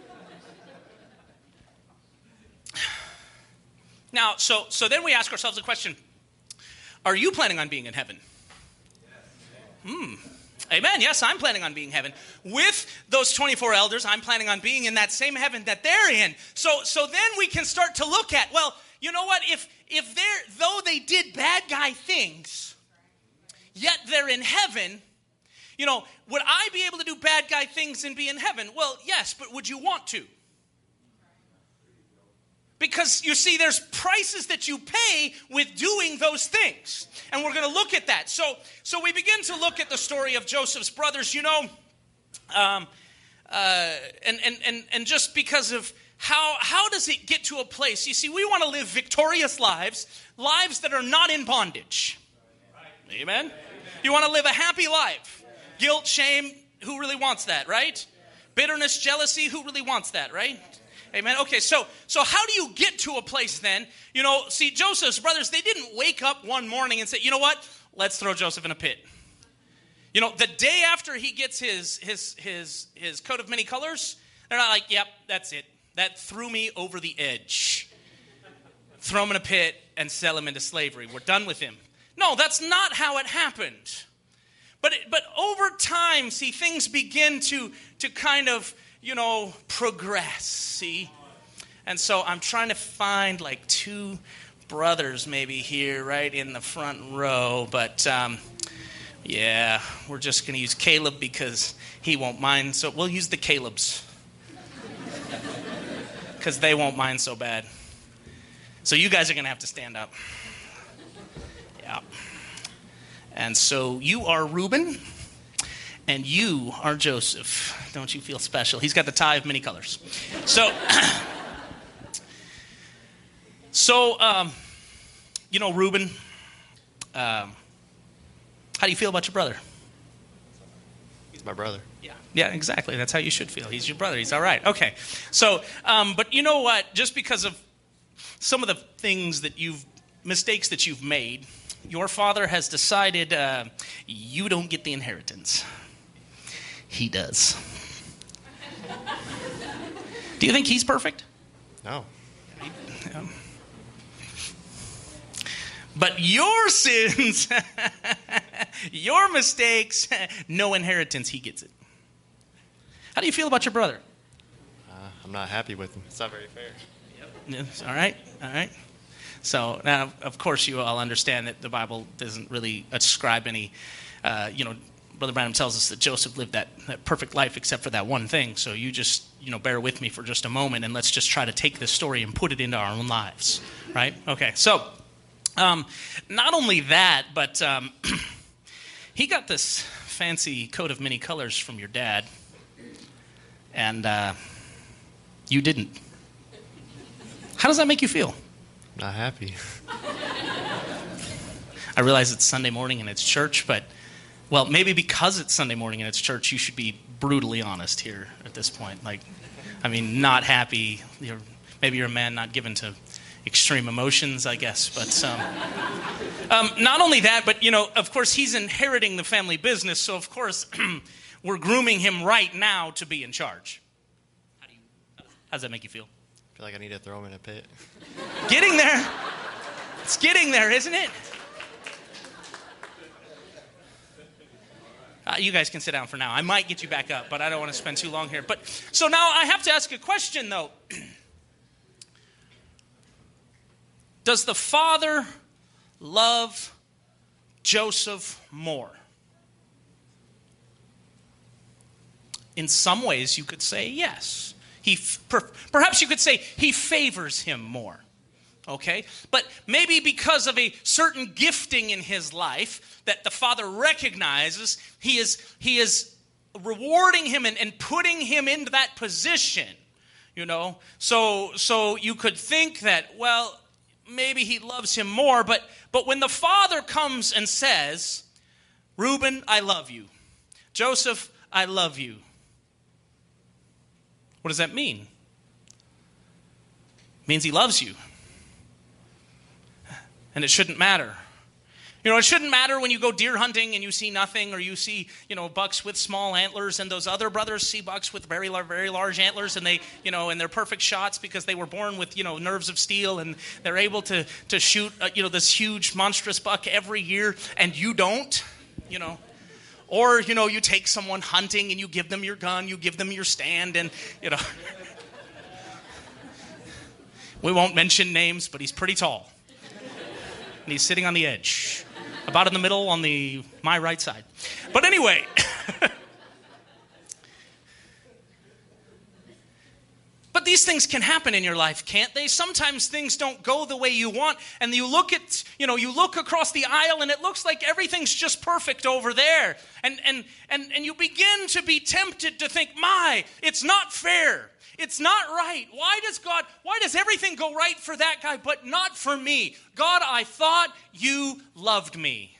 Now, so so then we ask ourselves a question. Are you planning on being in heaven? Hmm. Amen. Yes, I'm planning on being in heaven. With those twenty-four elders, I'm planning on being in that same heaven that they're in. So so then we can start to look at, well, you know what? If if they're, though they did bad guy things, yet they're in heaven, you know, would I be able to do bad guy things and be in heaven? Well, yes, but would you want to? Because, you see, there's prices that you pay with doing those things. And we're going to look at that. So so we begin to look at the story of Joseph's brothers, you know. Um, uh, and, and, and, and just because of how, how does it get to a place? You see, we want to live victorious lives, lives that are not in bondage. Amen? You want to live a happy life. Guilt, shame, who really wants that, right? Bitterness, jealousy, who really wants that, right? Amen. Okay, so so how do you get to a place then? You know, see, Joseph's brothers, they didn't wake up one morning and say, you know what? Let's throw Joseph in a pit. You know, the day after he gets his his his his coat of many colors, they're not like, yep, that's it. That threw me over the edge. Throw him in a pit and sell him into slavery. We're done with him. No, that's not how it happened. But it, but over time, see, things begin to to kind of, you know, progress, see? And so I'm trying to find like two brothers maybe here right in the front row. But, um, yeah, we're just going to use Caleb because he won't mind. So we'll use the Calebs because they won't mind so bad. So you guys are going to have to stand up. Yeah. And so you are Reuben. And you are Joseph. Don't you feel special? He's got the tie of many colors. So, so um, you know, Reuben, um, how do you feel about your brother? He's my brother. Yeah, yeah, exactly. That's how you should feel. He's your brother. He's all right. Okay. So, um, but you know what? Just because of some of the things that you've, mistakes that you've made, your father has decided uh, you don't get the inheritance. He does. Do you think he's perfect? No. Yeah. But your sins, your mistakes, no inheritance, he gets it. How do you feel about your brother? Uh, I'm not happy with him. It's not very fair. Yep. All right, all right. So now, of course, you all understand that the Bible doesn't really ascribe any, uh, you know, Brother Branham tells us that Joseph lived that, that perfect life except for that one thing. So you just, you know, bear with me for just a moment and let's just try to take this story and put it into our own lives, right? Okay, so um, not only that, but um, he got this fancy coat of many colors from your dad, and uh, you didn't. How does that make you feel? Not happy. I realize it's Sunday morning and it's church, but, well, maybe because it's Sunday morning and it's church, you should be brutally honest here at this point. Like, I mean, not happy. You're, maybe you're a man not given to extreme emotions, I guess. But um, um, not only that, but, you know, of course, he's inheriting the family business, so, of course, we're grooming him right now to be in charge. How do you, how does that make you feel? I feel like I need to throw him in a pit. Getting there. It's getting there, isn't it? Uh, you guys can sit down for now. I might get you back up, but I don't want to spend too long here. But so now I have to ask a question, though. Does the father love Joseph more? In some ways, you could say yes. He per, perhaps you could say he favors him more. Okay? But maybe because of a certain gifting in his life that the father recognizes, he is he is rewarding him and, and putting him into that position. You know? So so you could think that, well, maybe he loves him more, but but when the father comes and says, Reuben, I love you. Joseph, I love you. What does that mean? It means he loves you. And it shouldn't matter. You know, it shouldn't matter when you go deer hunting and you see nothing, or you see, you know, bucks with small antlers, and those other brothers see bucks with very, very large antlers, and they, you know, and they're perfect shots because they were born with, you know, nerves of steel, and they're able to to shoot, uh, you know, this huge, monstrous buck every year, and you don't, you know. Or, you know, you take someone hunting and you give them your gun, you give them your stand, and, you know. We won't mention names, but he's pretty tall. And he's sitting on the edge, about in the middle on the my right side. But anyway, but these things can happen in your life, can't they? Sometimes things don't go the way you want, and you look at, you know, you look across the aisle and it looks like everything's just perfect over there. And and and and you begin to be tempted to think, my, it's not fair. It's not right. Why does God, why does everything go right for that guy, but not for me? God, I thought you loved me.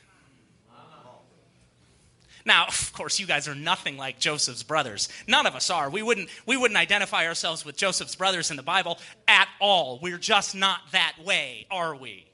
Now, of course, you guys are nothing like Joseph's brothers. None of us are. We wouldn't, we wouldn't identify ourselves with Joseph's brothers in the Bible at all. We're just not that way, are we?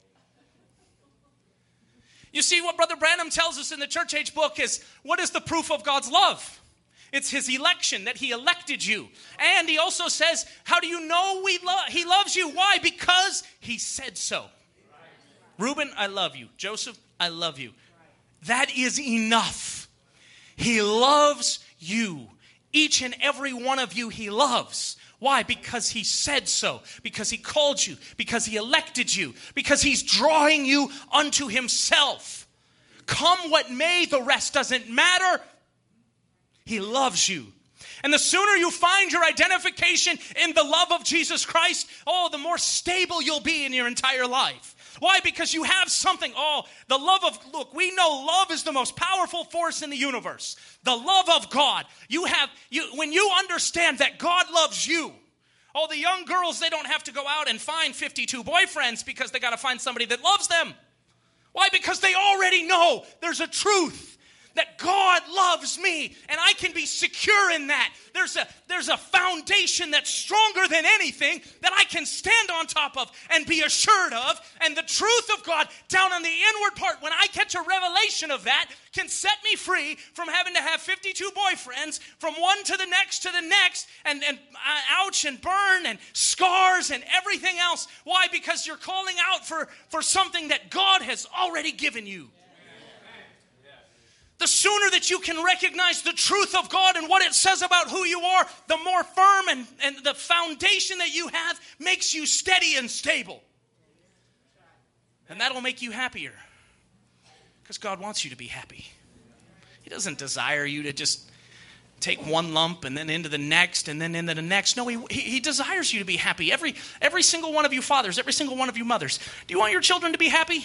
You see, what Brother Branham tells us in the Church Age book is, what is the proof of God's love? It's his election, that he elected you. And he also says, how do you know we lo- he loves you? Why? Because he said so. Reuben, I love you. Joseph, I love you. That is enough. He loves you. Each and every one of you he loves. Why? Because he said so. Because he called you. Because he elected you. Because he's drawing you unto himself. Come what may, the rest doesn't matter. He loves you. And the sooner you find your identification in the love of Jesus Christ, oh, the more stable you'll be in your entire life. Why? Because you have something. Oh, the love of, look, we know love is the most powerful force in the universe. The love of God. You have, you when you understand that God loves you, Oh, the young girls, they don't have to go out and find fifty-two boyfriends because they got to find somebody that loves them. Why? Because they already know there's a truth that God loves me, and I can be secure in that. There's a, there's a foundation that's stronger than anything that I can stand on top of and be assured of. And the truth of God down on the inward part, when I catch a revelation of that, can set me free from having to have fifty-two boyfriends, from one to the next to the next, and, and uh, ouch and burn and scars and everything else. Why? Because you're calling out for, for something that God has already given you. The sooner that you can recognize the truth of God and what it says about who you are, the more firm and, and the foundation that you have makes you steady and stable. And that'll make you happier. Because God wants you to be happy. He doesn't desire you to just take one lump and then into the next and then into the next. No, he, he, he desires you to be happy. Every, every single one of you fathers, every single one of you mothers. Do you want your children to be happy?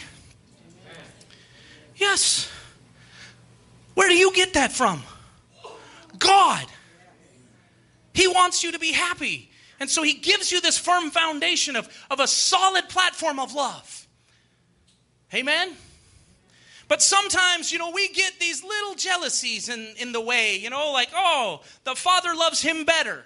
Yes. Where do you get that from? God. He wants you to be happy. And so he gives you this firm foundation of, of a solid platform of love. Amen? But sometimes, you know, we get these little jealousies in, in the way. You know, like, oh, the father loves him better.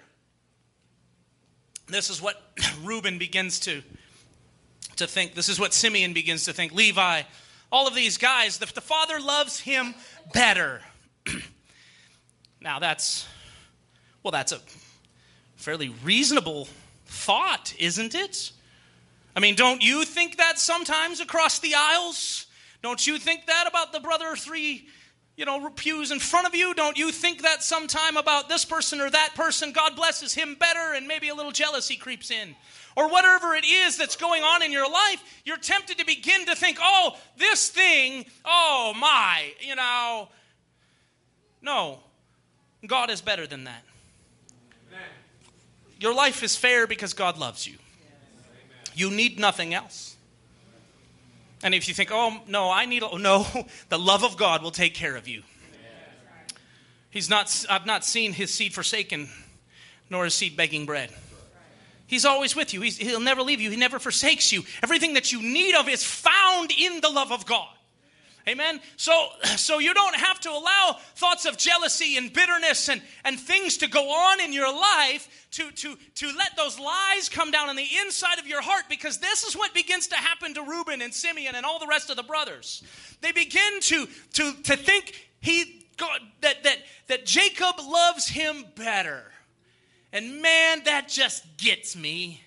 This is what Reuben begins to, to think. This is what Simeon begins to think. Levi, all of these guys, the, the father loves him better. Now that's, well, that's a fairly reasonable thought, isn't it? I mean, don't you think that sometimes across the aisles? Don't you think that about the brother three, you know, pews in front of you? Don't you think that sometime about this person or that person? God blesses him better, and maybe a little jealousy creeps in. Or whatever it is that's going on in your life, you're tempted to begin to think, oh, this thing, oh my, you know. No, God is better than that. Amen. Your life is fair because God loves you. Yes. You need nothing else. And if you think, oh, no, I need, a, no, the love of God will take care of you. Yes. He's not, I've not seen his seed forsaken, nor his seed begging bread. He's always with you. He's, he'll never leave you. He never forsakes you. Everything that you need of is found in the love of God. Amen? So, so you don't have to allow thoughts of jealousy and bitterness and, and things to go on in your life to, to, to let those lies come down on the inside of your heart, because this is what begins to happen to Reuben and Simeon and all the rest of the brothers. They begin to, to, to think he, God, that, that, that Jacob loves him better. And man, that just gets me.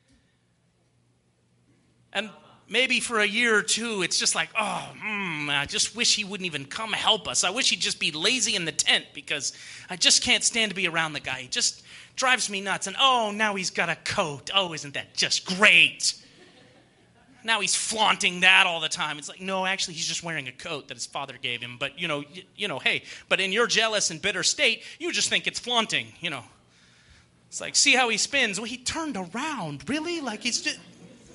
And maybe for a year or two, it's just like, oh, mm, I just wish he wouldn't even come help us. I wish he'd just be lazy in the tent because I just can't stand to be around the guy. He just drives me nuts. And oh, now he's got a coat. Oh, isn't that just great? Now he's flaunting that all the time. It's like, no, actually, he's just wearing a coat that his father gave him. But, you know, you, you know, hey, but in your jealous and bitter state, you just think it's flaunting, you know. It's like, see how he spins? Well, he turned around. Really? Like he's just...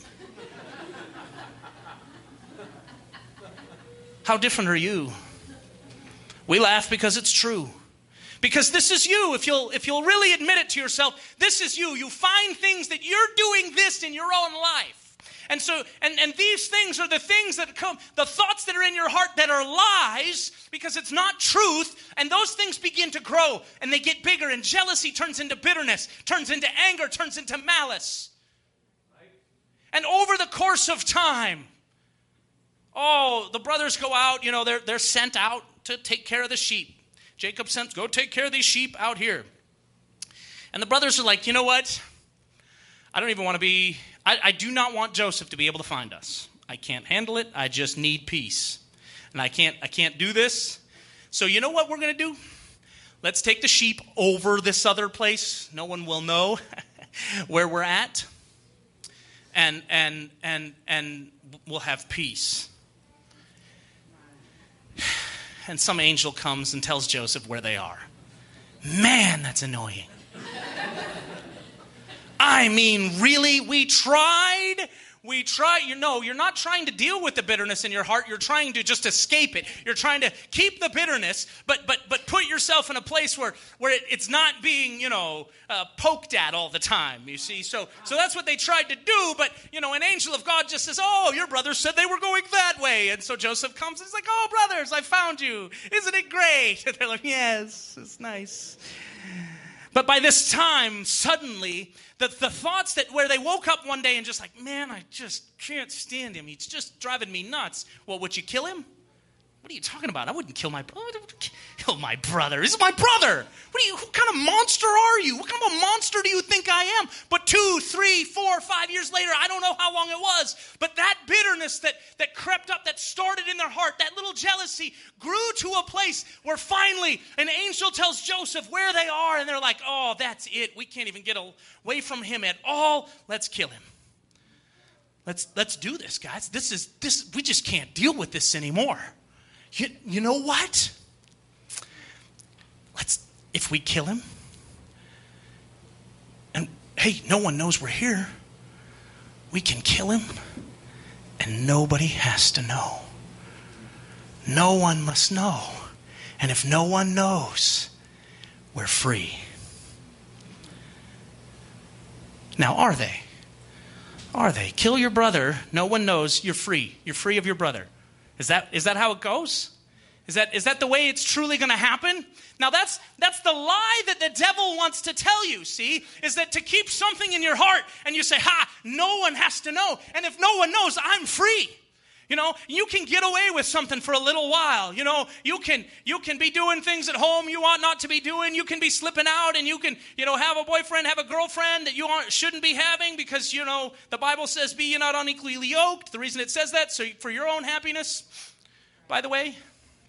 How different are you? We laugh because it's true. Because this is you. If you'll, if you'll really admit it to yourself, this is you. You find things that you're doing this in your own life. And so, and, and these things are the things that come, the thoughts that are in your heart that are lies, because it's not truth, and those things begin to grow, and they get bigger, and jealousy turns into bitterness, turns into anger, turns into malice. And over the course of time, oh, the brothers go out, you know, they're, they're sent out to take care of the sheep. Jacob sent, go take care of these sheep out here. And the brothers are like, you know what? I don't even want to be, I, I do not want Joseph to be able to find us. I can't handle it. I just need peace. And I can't, I can't do this. So you know what we're going to do? Let's take the sheep over this other place. No one will know where we're at. And, and, and, and we'll have peace. And some angel comes and tells Joseph where they are. Man, that's annoying. I mean, really? We tried. we try, you know, you're not trying to deal with the bitterness in your heart. You're trying to just escape it. You're trying to keep the bitterness, but but but put yourself in a place where, where it, it's not being, you know, uh, poked at all the time, you see. So so that's what they tried to do, but, you know, an angel of God just says, oh, your brothers said they were going that way. And so Joseph comes and he's like, oh, brothers, I found you. Isn't it great? And they're like, yes, it's nice. But by this time, suddenly, the, the thoughts that where they woke up one day and just like, man, I just can't stand him. He's just driving me nuts. Well, would you kill him? What are you talking about? I wouldn't kill my brother. Kill my brother. This is my brother. What are you? What kind of monster are you? What kind of a monster do you think I am? But two, three, four, five years later, I don't know how long it was, but that bitterness that, that crept up, that started in their heart, that little jealousy grew to a place where finally an angel tells Joseph where they are, and they're like, oh, that's it. We can't even get away from him at all. Let's kill him. Let's let's do this, guys. This is this. We just can't deal with this anymore. You, you know what? Let's, if we kill him, and hey, no one knows we're here, we can kill him, and nobody has to know. No one must know. And if no one knows, we're free. Now, are they? Are they? Kill your brother, no one knows, you're free. You're free of your brother. Is that is that how it goes? Is that is that the way it's truly going to happen? Now that's that's the lie that the devil wants to tell you, see? Is that to keep something in your heart and you say, ha, no one has to know. And if no one knows, I'm free. You know, you can get away with something for a little while. You know, you can you can be doing things at home you ought not to be doing. You can be slipping out, and you can, you know, have a boyfriend, have a girlfriend that you aren't, shouldn't be having because, you know, the Bible says, be ye not unequally yoked. The reason it says that, so for your own happiness, by the way.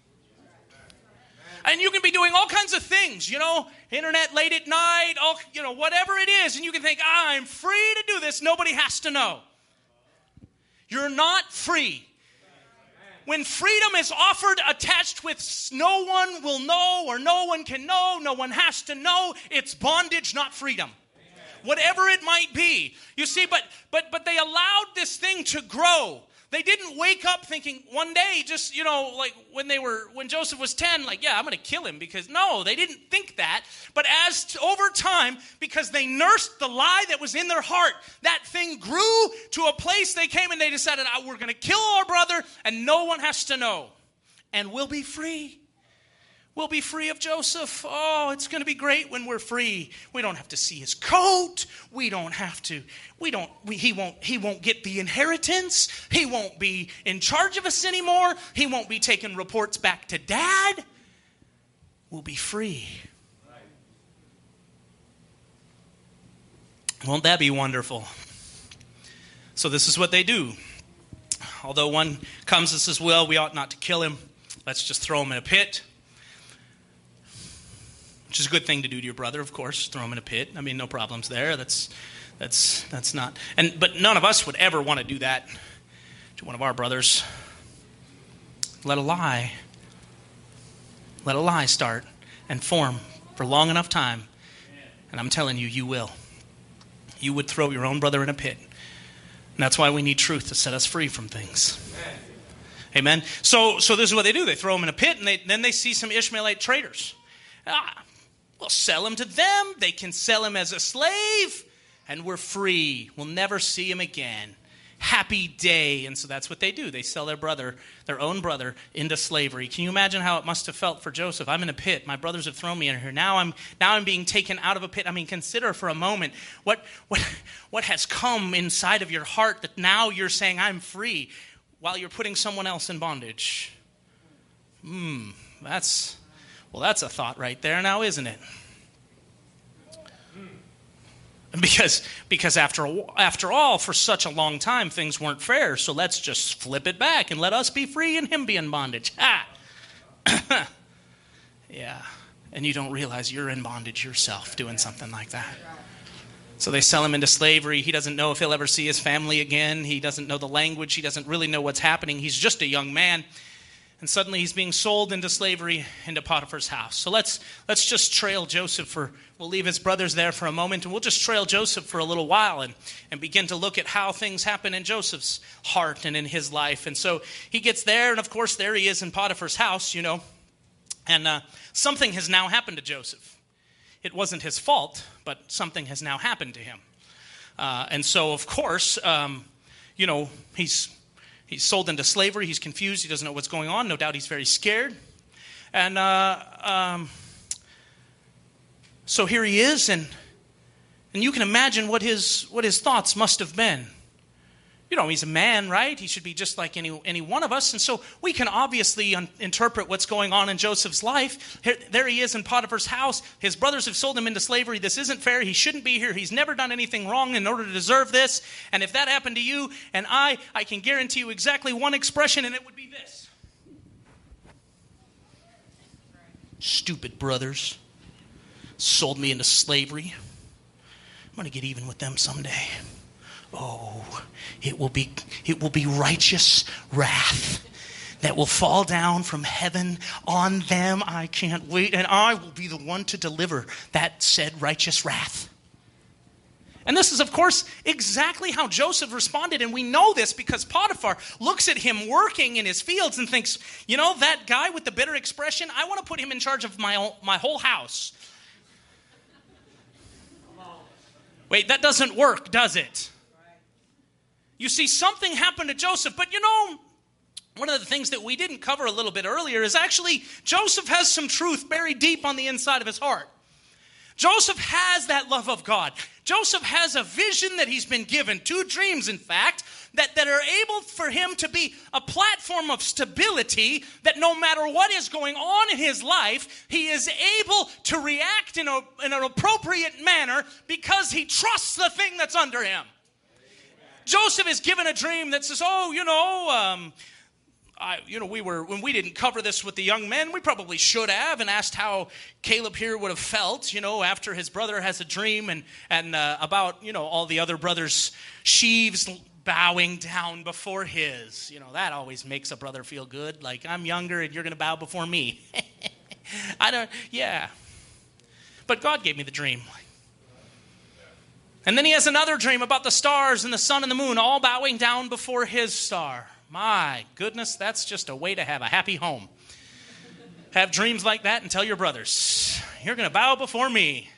And you can be doing all kinds of things, you know, internet late at night, all, you know, whatever it is. And you can think, I'm free to do this. Nobody has to know. You're not free. When freedom is offered attached with no one will know or no one can know, no one has to know, it's bondage, not freedom. Whatever it might be. You see, but but but they allowed this thing to grow. They didn't wake up thinking one day, just, you know, like when they were, when Joseph was ten, like, yeah, I'm going to kill him, because no, they didn't think that. But as to, over time, because they nursed the lie that was in their heart, that thing grew to a place they came and they decided, oh, we're going to kill our brother and no one has to know. And we'll be free. We'll be free of Joseph. Oh, it's going to be great when we're free. We don't have to see his coat. We don't have to, we don't, we, he won't, he won't get the inheritance. He won't be in charge of us anymore. He won't be taking reports back to dad. We'll be free. Won't that be wonderful? So this is what they do. Although one comes and says, well, we ought not to kill him. Let's just throw him in a pit. Which is a good thing to do to your brother, of course. Throw him in a pit. I mean, no problems there. That's that's that's not. And but none of us would ever want to do that to one of our brothers. Let a lie, let a lie start and form for long enough time, and I'm telling you, you will. You would throw your own brother in a pit. And that's why we need truth to set us free from things. Amen. So so this is what they do. They throw him in a pit, and they, then they see some Ishmaelite traders. Ah, we'll sell him to them. They can sell him as a slave, and we're free. We'll never see him again. Happy day. And so that's what they do. They sell their brother, their own brother, into slavery. Can you imagine how it must have felt for Joseph? I'm in a pit. My brothers have thrown me in here. Now I'm now I'm being taken out of a pit. I mean, consider for a moment what what what has come inside of your heart that now you're saying I'm free while you're putting someone else in bondage. Hmm, that's Well, that's a thought right there now, isn't it? Because because after after all, for such a long time, things weren't fair. So let's just flip it back and let us be free and him be in bondage. Ah. Yeah. And you don't realize you're in bondage yourself doing something like that. So they sell him into slavery. He doesn't know if he'll ever see his family again. He doesn't know the language. He doesn't really know what's happening. He's just a young man. And suddenly he's being sold into slavery into Potiphar's house. So let's let's just trail Joseph for, we'll leave his brothers there for a moment, and we'll just trail Joseph for a little while and, and begin to look at how things happen in Joseph's heart and in his life. And so he gets there, and of course there he is in Potiphar's house, you know. And uh, something has now happened to Joseph. It wasn't his fault, but something has now happened to him. Uh, and so, of course, um, you know, he's... He's sold into slavery. He's confused. He doesn't know what's going on. No doubt he's very scared. And uh, um, so here he is, and and you can imagine what his what his thoughts must have been. You know, he's a man, right? He should be just like any any one of us. And so we can obviously un- interpret what's going on in Joseph's life. Here, there he is in Potiphar's house. His brothers have sold him into slavery. This isn't fair. He shouldn't be here. He's never done anything wrong in order to deserve this. And if that happened to you and I, I can guarantee you exactly one expression, and it would be this. Stupid brothers sold me into slavery. I'm going to get even with them someday. Oh, it will be it will be righteous wrath that will fall down from heaven on them. I can't wait, and I will be the one to deliver that said righteous wrath. And this is, of course, exactly how Joseph responded, and we know this because Potiphar looks at him working in his fields and thinks, you know, that guy with the bitter expression, I want to put him in charge of my my whole house. Wait, that doesn't work, does it? You see, something happened to Joseph, but you know, one of the things that we didn't cover a little bit earlier is actually Joseph has some truth buried deep on the inside of his heart. Joseph has that love of God. Joseph has a vision that he's been given, two dreams, in fact, that, that are able for him to be a platform of stability, that no matter what is going on in his life, he is able to react in, a, in an appropriate manner because he trusts the thing that's under him. Joseph is given a dream that says, oh, you know, um, I, you know, we were, when we didn't cover this with the young men, we probably should have, and asked how Caleb here would have felt, you know, after his brother has a dream and, and uh, about, you know, all the other brothers' sheaves bowing down before his. You know, that always makes a brother feel good. Like, I'm younger and you're going to bow before me. I don't, yeah. But God gave me the dream. And then he has another dream about the stars and the sun and the moon all bowing down before his star. My goodness, that's just a way to have a happy home. Have dreams like that and tell your brothers, you're going to bow before me.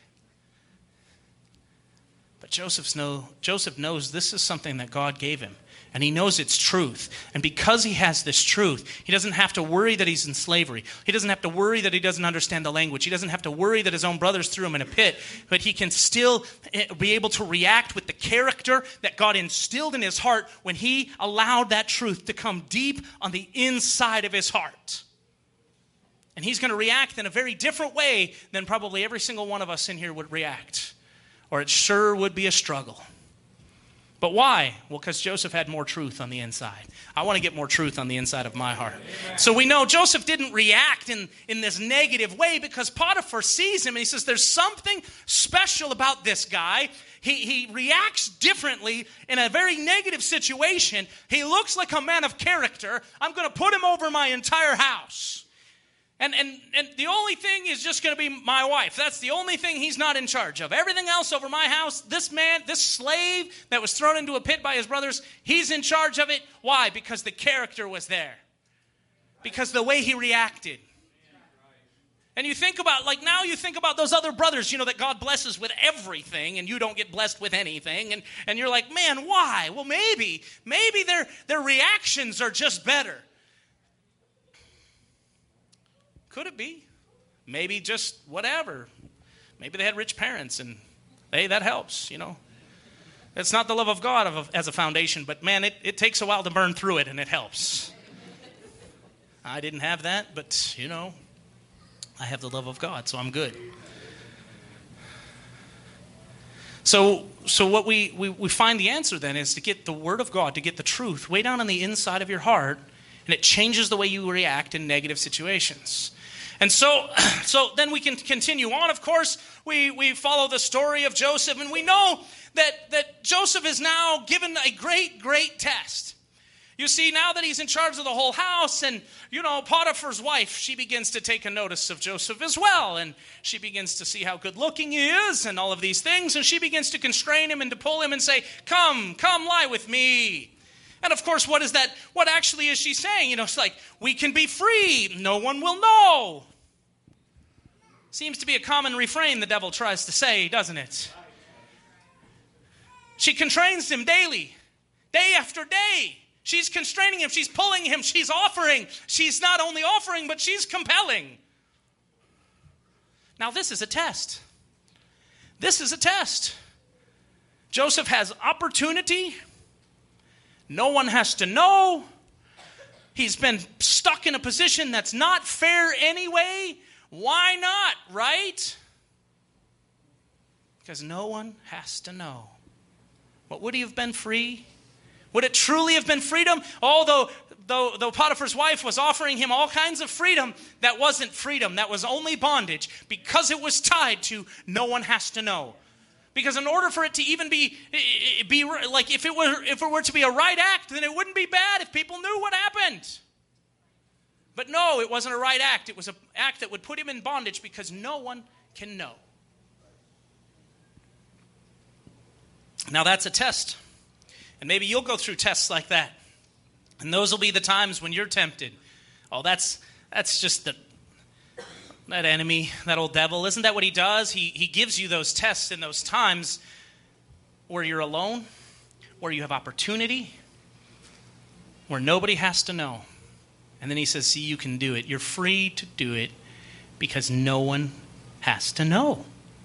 But Joseph's know, Joseph knows this is something that God gave him. And he knows it's truth. And because he has this truth, he doesn't have to worry that he's in slavery. He doesn't have to worry that he doesn't understand the language. He doesn't have to worry that his own brothers threw him in a pit. But he can still be able to react with the character that God instilled in his heart when he allowed that truth to come deep on the inside of his heart. And he's going to react in a very different way than probably every single one of us in here would react. Or it sure would be a struggle. But why? Well, because Joseph had more truth on the inside. I want to get more truth on the inside of my heart. So we know Joseph didn't react in, in this negative way because Potiphar sees him and he says, there's something special about this guy. He, he reacts differently in a very negative situation. He looks like a man of character. I'm going to put him over my entire house. And, and and the only thing is just going to be my wife. That's the only thing he's not in charge of. Everything else over my house, this man, this slave that was thrown into a pit by his brothers, he's in charge of it. Why? Because the character was there. Because the way he reacted. And you think about, like now you think about those other brothers, you know, that God blesses with everything and you don't get blessed with anything. And, and you're like, man, why? Well, maybe, maybe their their reactions are just better. Could it be? Maybe just whatever. Maybe they had rich parents and, hey, that helps, you know. It's not the love of God of a, as a foundation, but man, it, it takes a while to burn through it and it helps. I didn't have that, but, you know, I have the love of God, so I'm good. So so what we, we, we find the answer then is to get the Word of God, to get the truth way down on the inside of your heart, and it changes the way you react in negative situations. And so so then we can continue on. Of course, we, we follow the story of Joseph, and we know that, that Joseph is now given a great, great test. You see, now that he's in charge of the whole house, and, you know, Potiphar's wife, she begins to take a notice of Joseph as well, and she begins to see how good looking he is and all of these things, and she begins to constrain him and to pull him and say, come, come lie with me. And of course, what is that? What actually is she saying? You know, it's like, we can be free. No one will know. Seems to be a common refrain the devil tries to say, doesn't it? She constrains him daily, day after day. She's constraining him. She's pulling him. She's offering. She's not only offering, but she's compelling. Now, this is a test. This is a test. Joseph has opportunity. No one has to know. He's been stuck in a position that's not fair anyway. Why not, right? Because no one has to know. What would he have been free? Would it truly have been freedom? Although though, though Potiphar's wife was offering him all kinds of freedom, that wasn't freedom. That was only bondage, because it was tied to no one has to know. Because in order for it to even be, be like if it were if it were to be a right act, then it wouldn't be bad if people knew what happened. But no, it wasn't a right act. It was an act that would put him in bondage because no one can know. Now that's a test. And maybe you'll go through tests like that. And those will be the times when you're tempted. Oh, that's that's just the that enemy, that old devil. Isn't that what he does? He he gives you those tests in those times where you're alone, where you have opportunity, where nobody has to know. And then he says, see, you can do it. You're free to do it because no one has to know.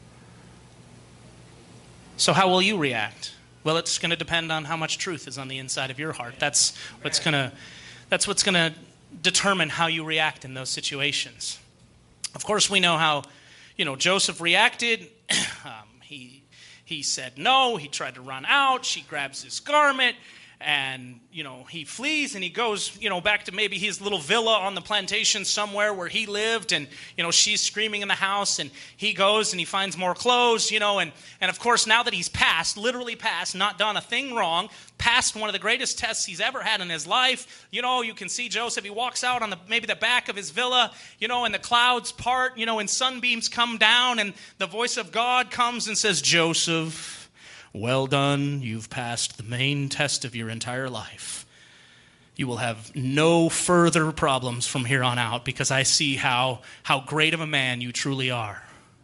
So how will you react? Well, it's going to depend on how much truth is on the inside of your heart. That's what's going to that's what's going to determine how you react in those situations. Of course, we know how, you know, Joseph reacted. um, he he said no. He tried to run out. She grabs his garment. And, you know, he flees and he goes, you know, back to maybe his little villa on the plantation somewhere where he lived. And, you know, she's screaming in the house and he goes and he finds more clothes, you know. And, and of course, now that he's passed, literally passed, not done a thing wrong, passed one of the greatest tests he's ever had in his life. You know, you can see Joseph, he walks out on the maybe the back of his villa, you know, and the clouds part, you know, and sunbeams come down and the voice of God comes and says, Joseph, well done, you've passed the main test of your entire life. You will have no further problems from here on out because I see how, how great of a man you truly are.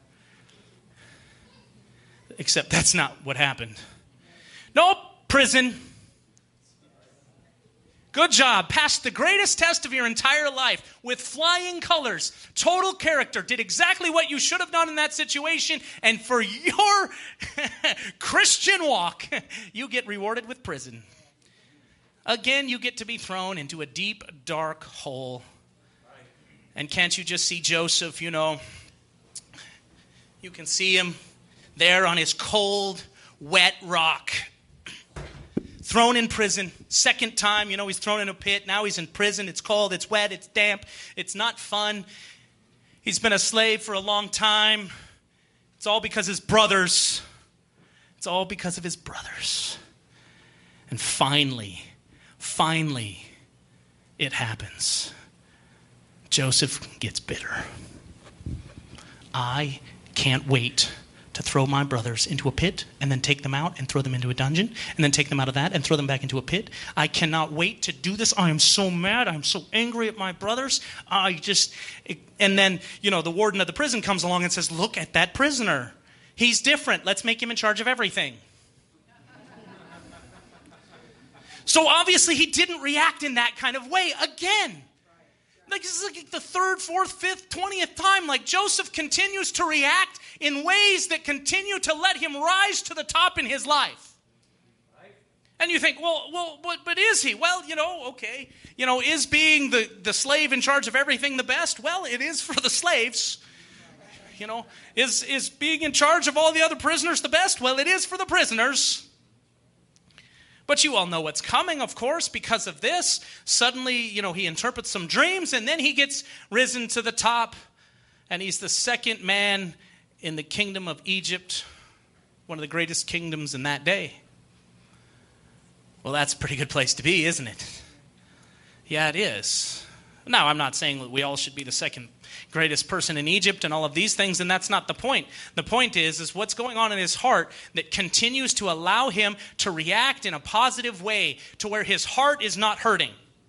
Except that's not what happened. Nope, prison. Good job. Passed the greatest test of your entire life with flying colors. Total character. Did exactly what you should have done in that situation. And for your Christian walk, you get rewarded with prison. Again, you get to be thrown into a deep, dark hole. And can't you just see Joseph, you know? You can see him there on his cold, wet rock. Thrown in prison, second time, you know, he's thrown in a pit. Now he's in prison. It's cold, it's wet, it's damp. It's not fun. He's been a slave for a long time. It's all because his brothers. It's all because of his brothers. And finally, finally, it happens. Joseph gets bitter. I can't wait to throw my brothers into a pit and then take them out and throw them into a dungeon and then take them out of that and throw them back into a pit. I cannot wait to do this. I am so mad. I'm so angry at my brothers. I just, and then, you know, the warden of the prison comes along and says, look at that prisoner. He's different. Let's make him in charge of everything. So obviously he didn't react in that kind of way again. Like this is like the third, fourth, fifth, twentieth time. Like Joseph continues to react in ways that continue to let him rise to the top in his life. And you think, well, well, but, but is he? Well, you know, okay. You know, is being the, the slave in charge of everything the best? Well, it is for the slaves. You know, is, is being in charge of all the other prisoners the best? Well, it is for the prisoners. But you all know what's coming, of course, because of this. Suddenly, you know, he interprets some dreams, and then he gets risen to the top, and he's the second man in the kingdom of Egypt, one of the greatest kingdoms in that day. Well, that's a pretty good place to be, isn't it? Yeah, it is. Now, I'm not saying that we all should be the second greatest person in Egypt and all of these things, and that's not the point. The point is, is what's going on in his heart that continues to allow him to react in a positive way to where his heart is not hurting.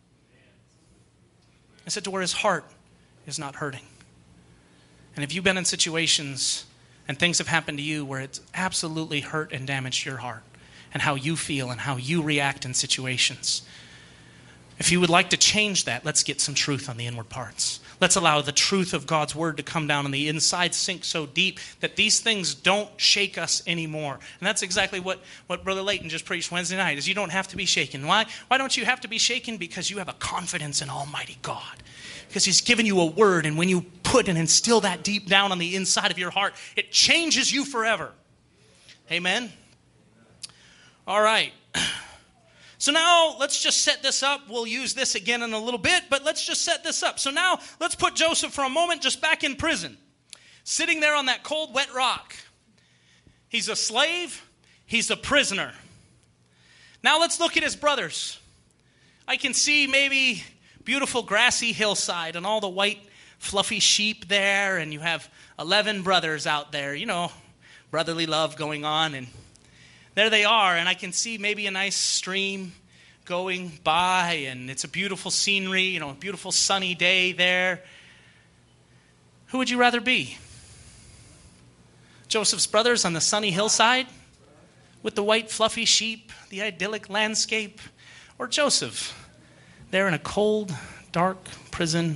I said to where his heart is not hurting. And if you've been in situations and things have happened to you where it's absolutely hurt and damaged your heart and how you feel and how you react in situations, if you would like to change that, let's get some truth on the inward parts. Let's allow the truth of God's word to come down on the inside, sink so deep that these things don't shake us anymore. And that's exactly what, what Brother Layton just preached Wednesday night, is you don't have to be shaken. Why? Why don't you have to be shaken? Because you have a confidence in Almighty God. Because he's given you a word, and when you put and instill that deep down on the inside of your heart, it changes you forever. Amen? All right. So now let's just set this up. We'll use this again in a little bit, but let's just set this up. So now let's put Joseph for a moment just back in prison, sitting there on that cold, wet rock. He's a slave. He's a prisoner. Now let's look at his brothers. I can see maybe beautiful grassy hillside and all the white fluffy sheep there, and you have eleven brothers out there, you know, brotherly love going on, and there they are, and I can see maybe a nice stream going by, and it's a beautiful scenery, you know, a beautiful sunny day there. Who would you rather be? Joseph's brothers on the sunny hillside with the white fluffy sheep, the idyllic landscape, or Joseph there in a cold, dark prison,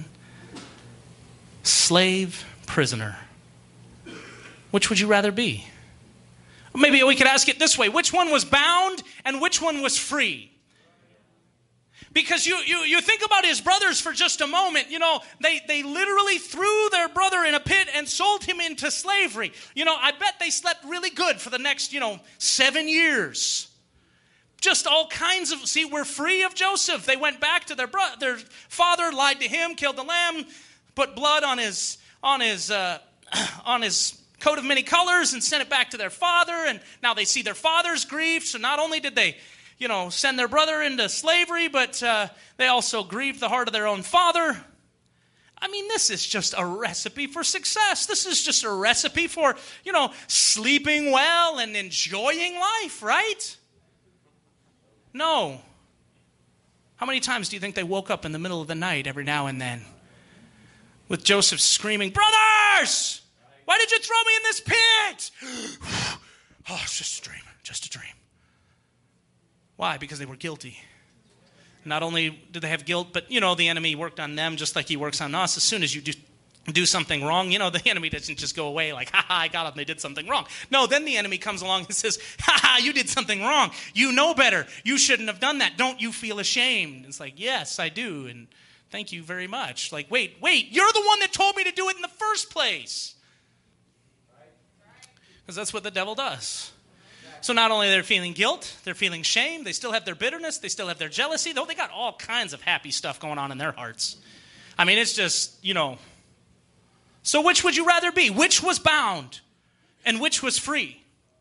slave prisoner? Which would you rather be? Maybe we could ask it this way. Which one was bound and which one was free? Because you, you, you think about his brothers for just a moment. You know, they, they literally threw their brother in a pit and sold him into slavery. You know, I bet they slept really good for the next, you know, seven years. Just all kinds of, see, we're free of Joseph. They went back to their brother, their father, lied to him, killed the lamb, put blood on his, on his, uh, on his coat of many colors and sent it back to their father, and now they see their father's grief. So not only did they, you know, send their brother into slavery, but uh, they also grieved the heart of their own father. I mean, this is just a recipe for success. This is just a recipe for, you know, sleeping well and enjoying life, right? No. How many times do you think they woke up in the middle of the night every now and then with Joseph screaming, "Brothers! Why did you throw me in this pit?" Oh, it's just a dream, just a dream. Why? Because they were guilty. Not only did they have guilt, but, you know, the enemy worked on them just like he works on us. As soon as you do, do something wrong, you know, the enemy doesn't just go away like, ha ha, I got them, they did something wrong. No, then the enemy comes along and says, ha ha, you did something wrong. You know better. You shouldn't have done that. Don't you feel ashamed? It's like, yes, I do, and thank you very much. Like, wait, wait, you're the one that told me to do it in the first place. Because that's what the devil does. So not only they're feeling guilt, they're feeling shame, they still have their bitterness, they still have their jealousy, though they got all kinds of happy stuff going on in their hearts. I mean, it's just, you know. So which would you rather be? Which was bound and which was free?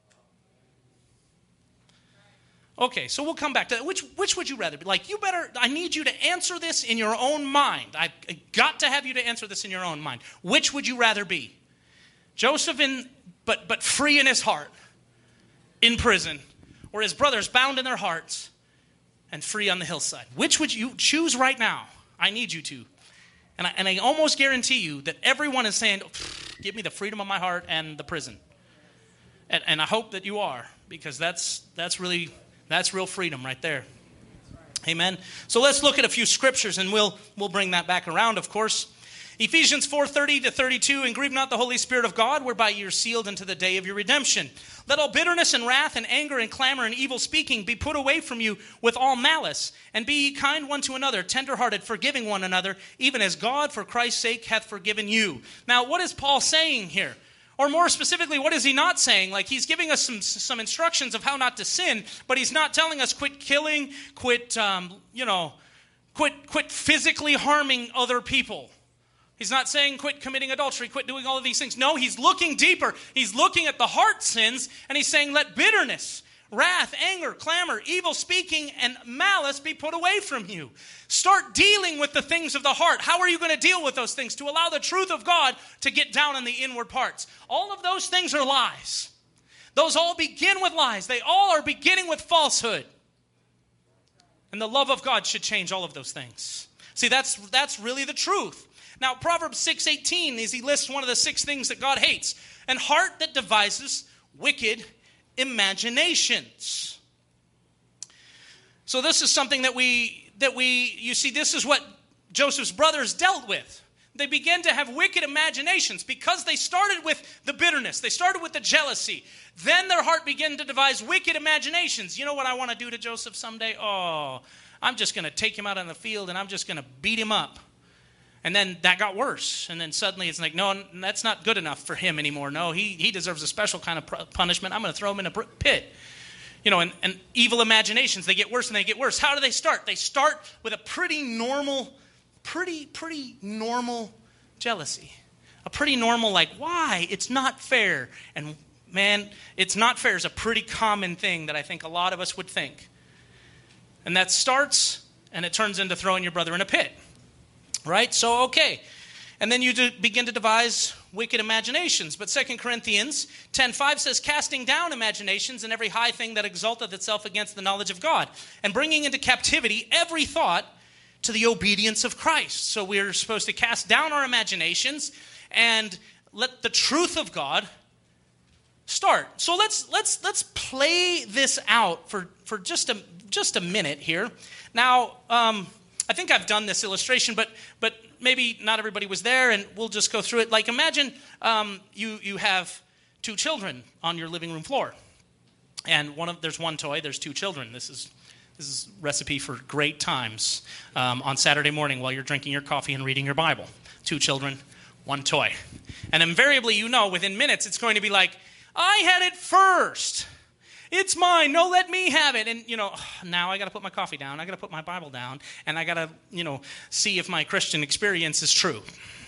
Okay, so we'll come back to that. Which, which would you rather be? Like, you better, I need you to answer this in your own mind. I've got to have you to answer this in your own mind. Which would you rather be? Joseph in... But but free in his heart, in prison, or his brothers bound in their hearts and free on the hillside. Which would you choose right now? I need you to. And I, and I almost guarantee you that everyone is saying, give me the freedom of my heart and the prison. And, and I hope that you are, because that's that's really, that's real freedom right there. Amen. So let's look at a few scriptures, and we'll we'll bring that back around, of course. Ephesians four thirty to thirty-two, and grieve not the Holy Spirit of God, whereby you are sealed unto the day of your redemption. Let all bitterness and wrath and anger and clamor and evil speaking be put away from you with all malice. And be ye kind one to another, tenderhearted, forgiving one another, even as God for Christ's sake hath forgiven you. Now, what is Paul saying here? Or more specifically, what is he not saying? Like, he's giving us some some instructions of how not to sin, but he's not telling us quit killing, quit, um, you know, quit quit physically harming other people. He's not saying quit committing adultery, quit doing all of these things. No, he's looking deeper. He's looking at the heart sins, and he's saying let bitterness, wrath, anger, clamor, evil speaking, and malice be put away from you. Start dealing with the things of the heart. How are you going to deal with those things? To allow the truth of God to get down in the inward parts. All of those things are lies. Those all begin with lies. They all are beginning with falsehood. And the love of God should change all of those things. See, that's that's really the truth. Now, Proverbs six eighteen is he lists one of the six things that God hates. An heart that devises wicked imaginations. So this is something that we, that we, you see, this is what Joseph's brothers dealt with. They began to have wicked imaginations because they started with the bitterness. They started with the jealousy. Then their heart began to devise wicked imaginations. You know what I want to do to Joseph someday? Oh, I'm just going to take him out on the field and I'm just going to beat him up. And then that got worse. And then suddenly it's like, no, that's not good enough for him anymore. No, he, he deserves a special kind of punishment. I'm going to throw him in a pit. You know, and, and evil imaginations, they get worse and they get worse. How do they start? They start with a pretty normal, pretty, pretty normal jealousy. A pretty normal, like, why? It's not fair. And man, it's not fair is a pretty common thing that I think a lot of us would think. And that starts and it turns into throwing your brother in a pit. Right? So, okay. And then you do begin to devise wicked imaginations. But Second Corinthians ten five says, casting down imaginations and every high thing that exalteth itself against the knowledge of God, and bringing into captivity every thought to the obedience of Christ. So we're supposed to cast down our imaginations and let the truth of God start. So let's let's let's play this out for, for just a just a minute here. Now, um, I think I've done this illustration, but but maybe not everybody was there, and we'll just go through it. Like imagine um, you you have two children on your living room floor, and one of there's one toy, there's two children. This is this is a recipe for great times um, on Saturday morning while you're drinking your coffee and reading your Bible. Two children, one toy, and invariably, you know, within minutes, it's going to be like, I had it first. It's mine. No, let me have it. And, you know, now I got to put my coffee down. I got to put my Bible down. And I got to, you know, see if my Christian experience is true.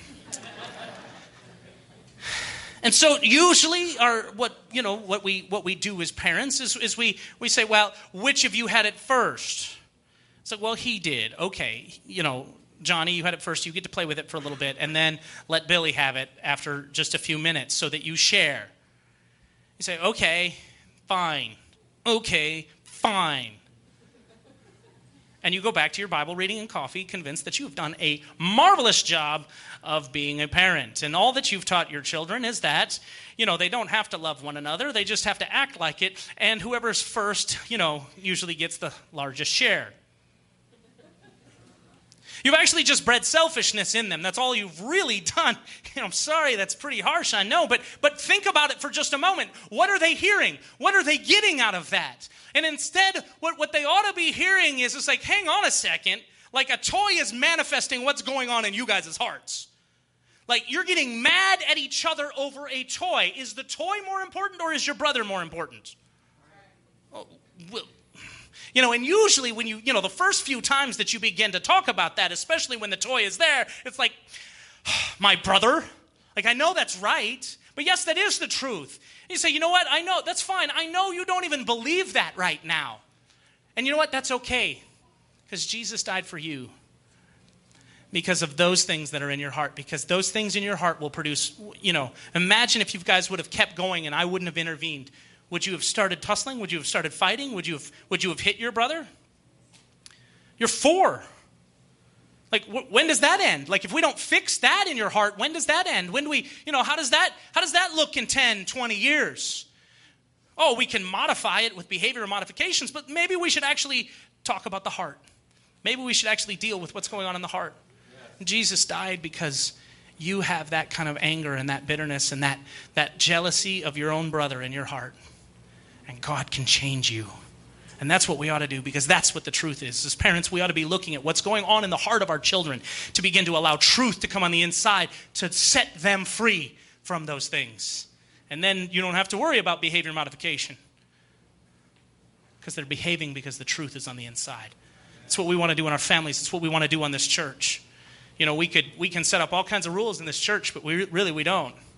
And so usually our, what, you know, what we what we do as parents is, is we, we say, well, which of you had it first? It's like, well, he did. Okay. You know, Johnny, you had it first. You get to play with it for a little bit. And then let Billy have it after just a few minutes so that you share. You say, okay. Fine. Okay, fine. And you go back to your Bible reading and coffee, convinced that you have done a marvelous job of being a parent. And all that you've taught your children is that, you know, they don't have to love one another. They just have to act like it. And whoever's first, you know, usually gets the largest share. You've actually just bred selfishness in them. That's all you've really done. You know, I'm sorry, that's pretty harsh, I know, but but think about it for just a moment. What are they hearing? What are they getting out of that? And instead, what, what they ought to be hearing is, it's like, hang on a second, like a toy is manifesting what's going on in you guys' hearts. Like, you're getting mad at each other over a toy. Is the toy more important or is your brother more important? Oh, well, you know, and usually when you, you know, the first few times that you begin to talk about that, especially when the toy is there, it's like, my brother? Like, I know that's right, but yes, that is the truth. And you say, you know what? I know, that's fine. I know you don't even believe that right now. And you know what? That's okay, because Jesus died for you because of those things that are in your heart, because those things in your heart will produce, you know, imagine if you guys would have kept going and I wouldn't have intervened. Would you have started tussling? Would you have started fighting? Would you have, would you have hit your brother? You're four. Like, wh- when does that end? Like, if we don't fix that in your heart, when does that end? When do we, you know, how does that, how does that look in ten, twenty years? Oh, we can modify it with behavioral modifications, but maybe we should actually talk about the heart. Maybe we should actually deal with what's going on in the heart. Yes. Jesus died because you have that kind of anger and that bitterness and that, that jealousy of your own brother in your heart. And God can change you. And that's what we ought to do, because that's what the truth is. As parents, we ought to be looking at what's going on in the heart of our children to begin to allow truth to come on the inside to set them free from those things. And then you don't have to worry about behavior modification, because they're behaving because the truth is on the inside. It's what we want to do in our families. It's what we want to do on this church. You know, we could we can set up all kinds of rules in this church, but we really we don't.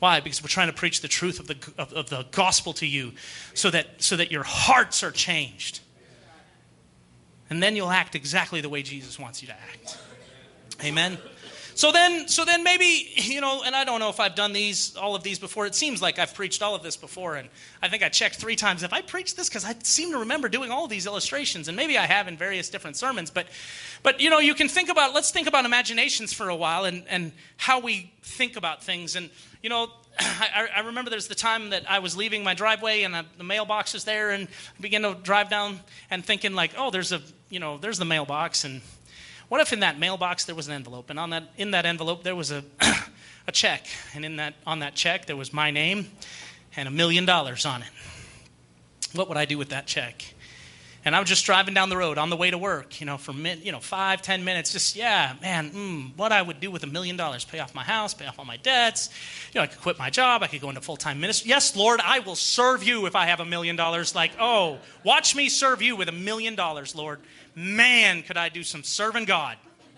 Why? Because we're trying to preach the truth of the of, of the gospel to you, so that so that your hearts are changed, and then you'll act exactly the way Jesus wants you to act. Amen. So then, so then maybe, you know, and I don't know if I've done these, all of these before. It seems like I've preached all of this before, and I think I checked three times. Have I preached this? Because I seem to remember doing all of these illustrations, and maybe I have in various different sermons. But, but you know, you can think about, let's think about imaginations for a while and, and how we think about things. And, you know, I, I remember there's the time that I was leaving my driveway, and I, the mailbox is there, and I began to drive down and thinking like, oh, there's a, you know, there's the mailbox, and what if in that mailbox there was an envelope, and on that in that envelope there was a a check, and in that on that check there was my name and a million dollars on it? What would I do with that check? And I was just driving down the road on the way to work, you know, for min, you know five, ten minutes. Just yeah, man, mm, what I would do with a million dollars: pay off my house, pay off all my debts. You know, I could quit my job. I could go into full-time ministry. Yes, Lord, I will serve you if I have a million dollars. Like, oh, watch me serve you with a million dollars, Lord. Man, could I do some serving God.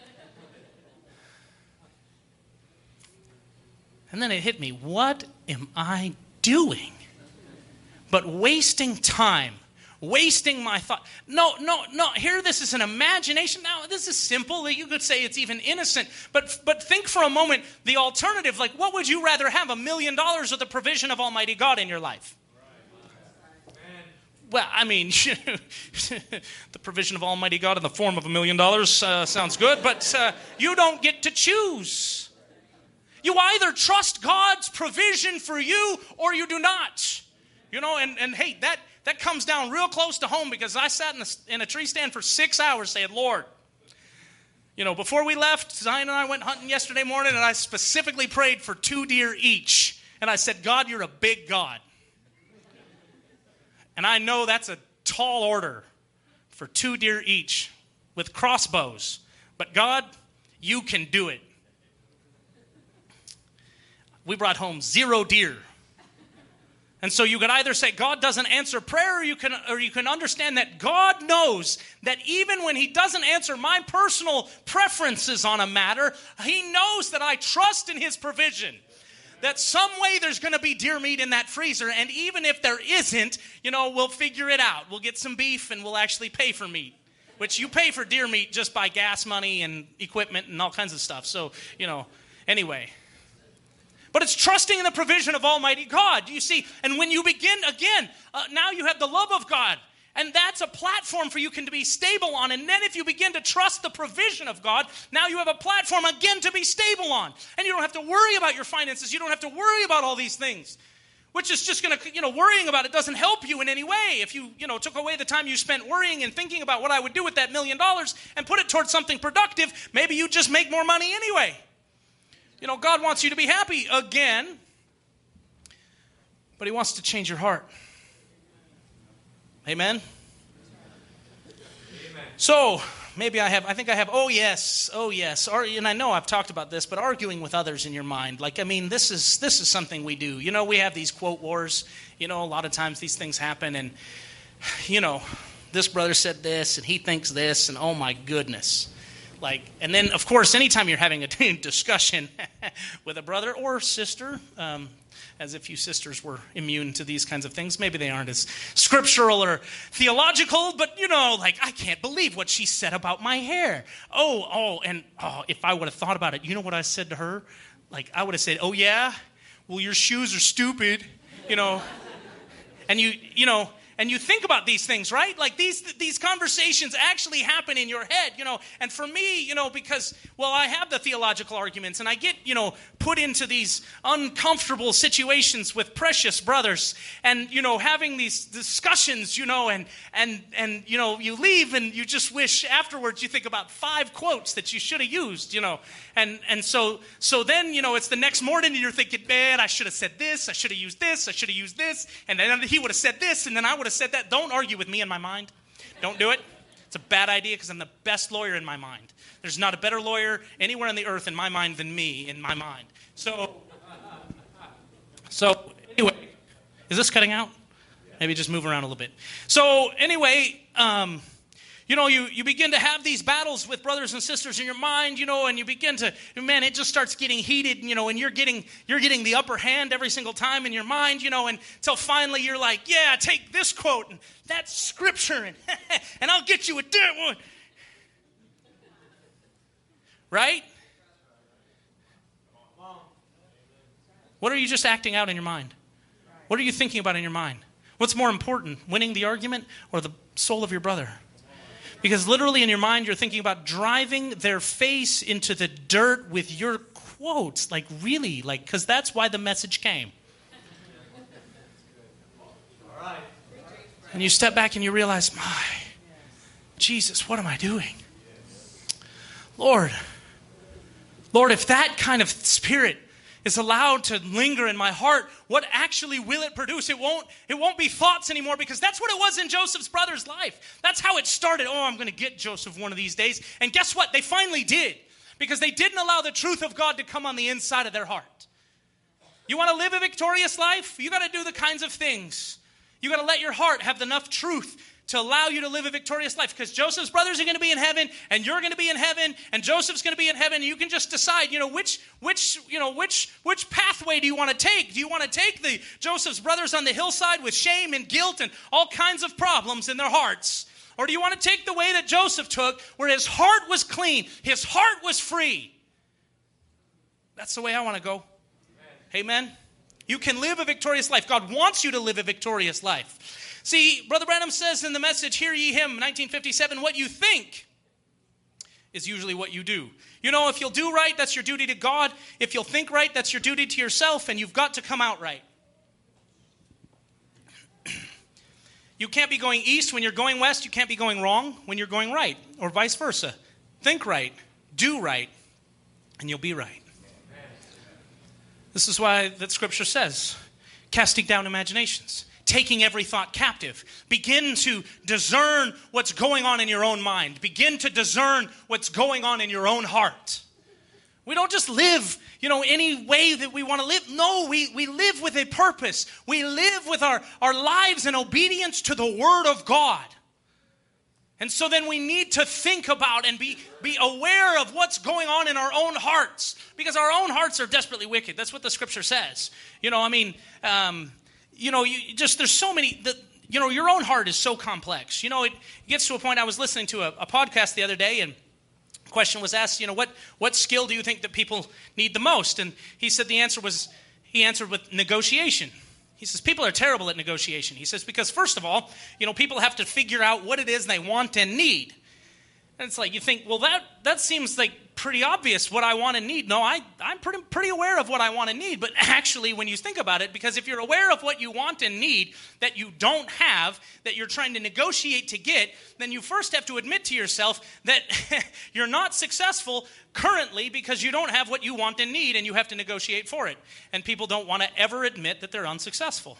And then it hit me. What am I doing? But wasting time. Wasting my thought. No, no, no. Here, this is an imagination. Now, this is simple. You could say it's even innocent. But but think for a moment the alternative. Like, what would you rather have, a million dollars or the provision of Almighty God in your life? Well, I mean, the provision of Almighty God in the form of a million dollars uh, sounds good, but uh, you don't get to choose. You either trust God's provision for you or you do not. You know, and, and hey, that, that comes down real close to home, because I sat in a, in a tree stand for six hours saying, Lord, you know, before we left, Zion and I went hunting yesterday morning, and I specifically prayed for two deer each. And I said, God, you're a big God. And I know that's a tall order for two deer each with crossbows. But God, you can do it. We brought home zero deer. And so you could either say God doesn't answer prayer, or you can, or you can understand that God knows that even when he doesn't answer my personal preferences on a matter, he knows that I trust in his provision. That some way there's going to be deer meat in that freezer, and even if there isn't, you know, we'll figure it out. We'll get some beef, and we'll actually pay for meat, which you pay for deer meat just by gas money and equipment and all kinds of stuff. So, you know, anyway. But it's trusting in the provision of Almighty God, you see. And when you begin, again, uh, now you have the love of God. And that's a platform for you can to be stable on. And then if you begin to trust the provision of God, now you have a platform again to be stable on. And you don't have to worry about your finances. You don't have to worry about all these things. Which is just going to, you know, worrying about it doesn't help you in any way. If you, you know, took away the time you spent worrying and thinking about what I would do with that million dollars and put it towards something productive, maybe you'd just make more money anyway. You know, God wants you to be happy again. But he wants to change your heart. Amen? Amen. So, maybe I have, I think I have, oh yes, oh yes. Or, and I know I've talked about this, but arguing with others in your mind. Like, I mean, this is this is something we do. You know, we have these quote wars. You know, a lot of times these things happen. And, you know, this brother said this, and he thinks this, and oh my goodness. Like, and then, of course, anytime you're having a discussion with a brother or sister, um, as if you sisters were immune to these kinds of things. Maybe they aren't as scriptural or theological, but, you know, like, I can't believe what she said about my hair. Oh, oh, and oh, if I would have thought about it, you know what I said to her? Like, I would have said, oh, yeah? Well, your shoes are stupid, you know. And you, you know, and you think about these things, right? Like these these conversations actually happen in your head, you know. And for me, you know, because, well, I have the theological arguments and I get, you know, put into these uncomfortable situations with precious brothers and, you know, having these discussions, you know, and, and, and you know, you leave and you just wish afterwards you think about five quotes that you should have used, you know. And and so so then, you know, it's the next morning and you're thinking, man, I should have said this, I should have used this, I should have used this, and then he would have said this, and then I would have said that. Don't argue with me in my mind. Don't do it. It's a bad idea because I'm the best lawyer in my mind. There's not a better lawyer anywhere on the earth in my mind than me in my mind. So, so anyway, is this cutting out? Maybe just move around a little bit. So anyway, um, You know, you, you begin to have these battles with brothers and sisters in your mind, you know, and you begin to, man, it just starts getting heated, you know, and you're getting you're getting the upper hand every single time in your mind, you know, and until finally you're like, yeah, take this quote and that's scripture, and, and I'll get you with that one. Right? What are you just acting out in your mind? What are you thinking about in your mind? What's more important, winning the argument or the soul of your brother? Because literally in your mind, you're thinking about driving their face into the dirt with your quotes. Like, really? Like, because that's why the message came. And you step back and you realize, my, Jesus, what am I doing? Lord, Lord, if that kind of spirit is allowed to linger in my heart, what actually will it produce? It won't, it won't be thoughts anymore, because that's what it was in Joseph's brother's life. That's how it started. Oh, I'm going to get Joseph one of these days. And guess what? They finally did, because they didn't allow the truth of God to come on the inside of their heart. You want to live a victorious life? You got to do the kinds of things. You got to let your heart have enough truth to allow you to live a victorious life, because Joseph's brothers are going to be in heaven, and you're going to be in heaven, and Joseph's going to be in heaven. And you can just decide, you know, which which you know which which pathway do you want to take? Do you want to take the Joseph's brothers on the hillside with shame and guilt and all kinds of problems in their hearts, or do you want to take the way that Joseph took, where his heart was clean, his heart was free? That's the way I want to go. Amen. You can live a victorious life. God wants you to live a victorious life. See, Brother Branham says in the message, Hear Ye Him, nineteen fifty-seven, what you think is usually what you do. You know, if you'll do right, that's your duty to God. If you'll think right, that's your duty to yourself, and you've got to come out right. You can't be going east when you're going west. You can't be going wrong when you're going right, or vice versa. Think right, do right, and you'll be right. This is why that scripture says, casting down imaginations, taking every thought captive. Begin to discern what's going on in your own mind. Begin to discern what's going on in your own heart. We don't just live, you know, any way that we want to live. No, we, we live with a purpose. We live with our, our lives in obedience to the Word of God. And so then we need to think about and be, be aware of what's going on in our own hearts. Because our own hearts are desperately wicked. That's what the scripture says. You know, I mean, um, you know, you just, there's so many, the, you know, your own heart is so complex. You know, it gets to a point, I was listening to a, a podcast the other day, and a question was asked, you know, what, what skill do you think that people need the most? And he said the answer was, he answered with negotiation. He says, people are terrible at negotiation. He says, because first of all, you know, people have to figure out what it is they want and need. And it's like, you think, well, that, that seems like pretty obvious what I want and need. No, I, I'm pretty, pretty aware of what I want and need. But actually, when you think about it, because if you're aware of what you want and need that you don't have, that you're trying to negotiate to get, then you first have to admit to yourself that you're not successful currently because you don't have what you want and need, and you have to negotiate for it. And people don't want to ever admit that they're unsuccessful.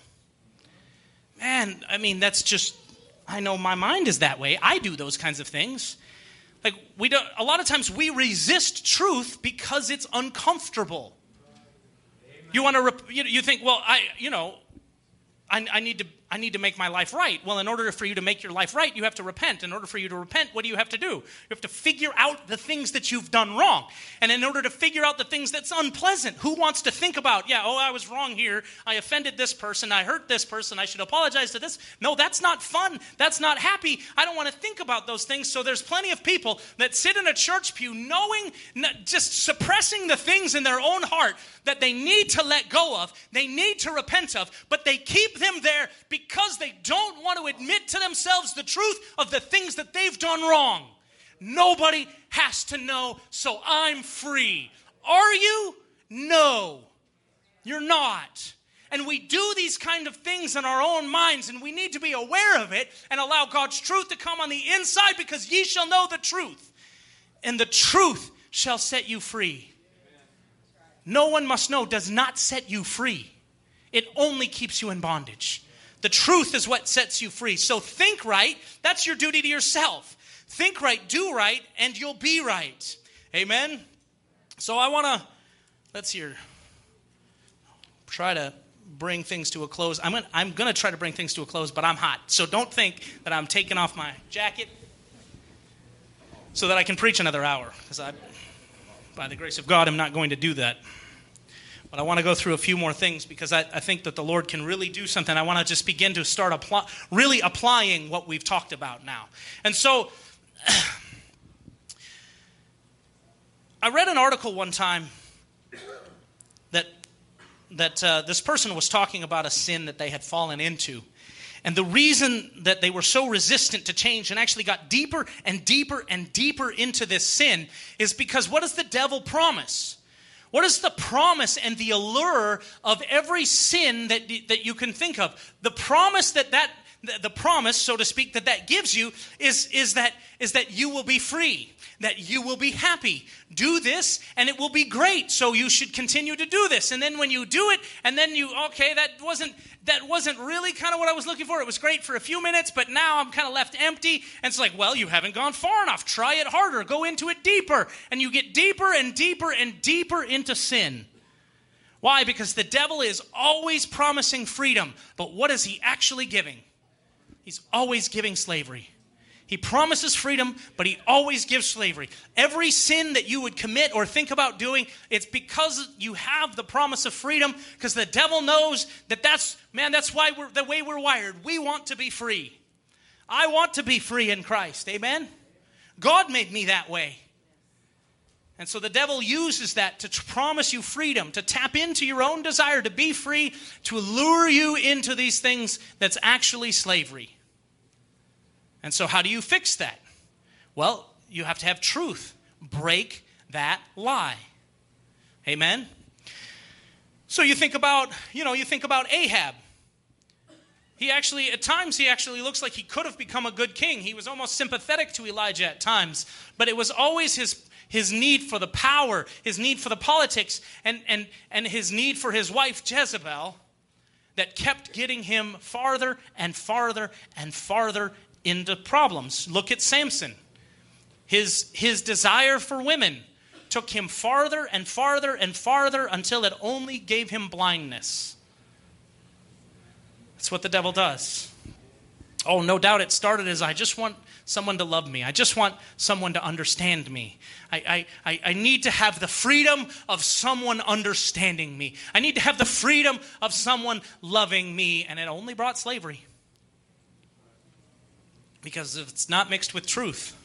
Man, I mean, that's just, I know my mind is that way. I do those kinds of things. Like, we don't, a lot of times we resist truth because it's uncomfortable. Amen. You want to, rep, you, you think, well, I, you know, I, I need to, I need to make my life right. Well, in order for you to make your life right, you have to repent. In order for you to repent, what do you have to do? You have to figure out the things that you've done wrong. And in order to figure out the things that's unpleasant, who wants to think about, yeah, oh, I was wrong here. I offended this person. I hurt this person. I should apologize to this. No, that's not fun. That's not happy. I don't want to think about those things. So there's plenty of people that sit in a church pew knowing, just suppressing the things in their own heart that they need to let go of, they need to repent of, but they keep them there because they don't want to admit to themselves the truth of the things that they've done wrong. Nobody has to know, so I'm free. Are you? No, you're not. And we do these kind of things in our own minds, and we need to be aware of it and allow God's truth to come on the inside, because ye shall know the truth, and the truth shall set you free. No one must know does not set you free. It only keeps you in bondage. The truth is what sets you free. So think right. That's your duty to yourself. Think right, do right, and you'll be right. Amen? So I want to, let's hear, try to bring things to a close. I'm going I'm going to try to bring things to a close, but I'm hot. So don't think that I'm taking off my jacket. so that I can preach another hour, because I, by the grace of God, am not going to do that. But I want to go through a few more things because I, I think that the Lord can really do something. I want to just begin to start apply, really applying what we've talked about now. And so, I read an article one time that that uh, this person was talking about a sin that they had fallen into. And the reason that they were so resistant to change and actually got deeper and deeper and deeper into this sin is because what does the devil promise? What is the promise and the allure of every sin that, that you can think of? The promise that that the promise, so to speak, that that gives you is, is, that, is that you will be free, that you will be happy. Do this and it will be great, so you should continue to do this. And then when you do it, and then you, okay, that wasn't that wasn't really kind of what I was looking for. It was great for a few minutes, but now I'm kind of left empty. And it's like, well, you haven't gone far enough. Try it harder. Go into it deeper. And you get deeper and deeper and deeper into sin. Why? Because the devil is always promising freedom, but what is he actually giving? He's always giving slavery. He promises freedom, but he always gives slavery. Every sin that you would commit or think about doing, it's because you have the promise of freedom, because the devil knows that that's, man, that's why we're the way we're wired. We want to be free. I want to be free in Christ. Amen? God made me that way. And so the devil uses that to promise you freedom, to tap into your own desire to be free, to lure you into these things that's actually slavery. And so how do you fix that? Well, you have to have truth. Break that lie. Amen? So you think about, you know, you think about Ahab. He actually, at times, he actually looks like he could have become a good king. He was almost sympathetic to Elijah at times. But it was always his his need for the power, his need for the politics, and, and, and his need for his wife Jezebel that kept getting him farther and farther and farther into problems. Look at Samson. His, his desire for women took him farther and farther and farther until it only gave him blindness. That's what the devil does. Oh, no doubt it started as I just want someone to love me. I just want someone to understand me. I, I, I need to have the freedom of someone understanding me. I need to have the freedom of someone loving me. And it only brought slavery. Because it's not mixed with truth.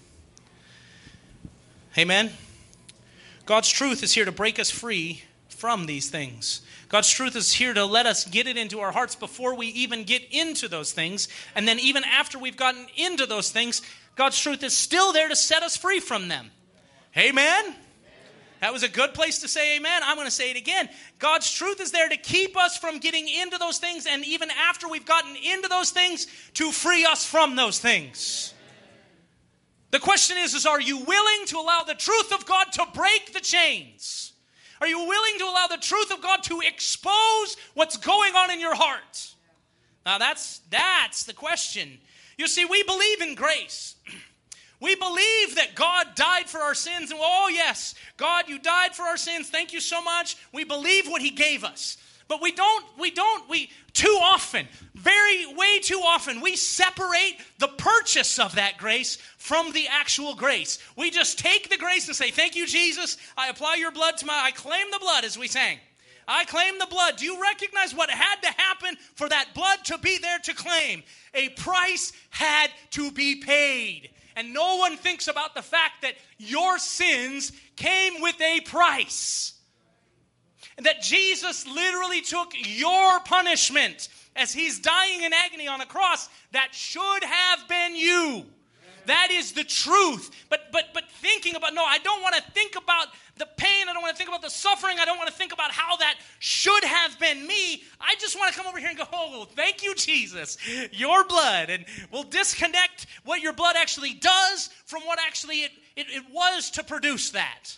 Amen? God's truth is here to break us free from these things. God's truth is here to let us get it into our hearts before we even get into those things. And then even after we've gotten into those things, God's truth is still there to set us free from them. Amen? That was a good place to say amen. I'm going to say it again. God's truth is there to keep us from getting into those things, and even after we've gotten into those things, to free us from those things. The question is, is are you willing to allow the truth of God to break the chains? Are you willing to allow the truth of God to expose what's going on in your heart? Now that's, that's the question. You see, we believe in grace. We believe that God died for our sins. And oh yes, God, you died for our sins. Thank you so much. We believe what he gave us. But we don't, we don't, we, too often, very, way too often, we separate the purchase of that grace from the actual grace. We just take the grace and say, thank you, Jesus. I apply your blood to my, I claim the blood, as we sang. I claim the blood. Do you recognize what had to happen for that blood to be there to claim? A price had to be paid. And no one thinks about the fact that your sins came with a price. And that Jesus literally took your punishment as he's dying in agony on a cross that should have been you. That is the truth. But but but thinking about, no, I don't want to think about the pain. I don't want to think about the suffering. I don't want to think about how that should have been me. I just want to come over here and go, oh, thank you, Jesus. Your blood. And we'll disconnect what your blood actually does from what actually it, it, it was to produce that.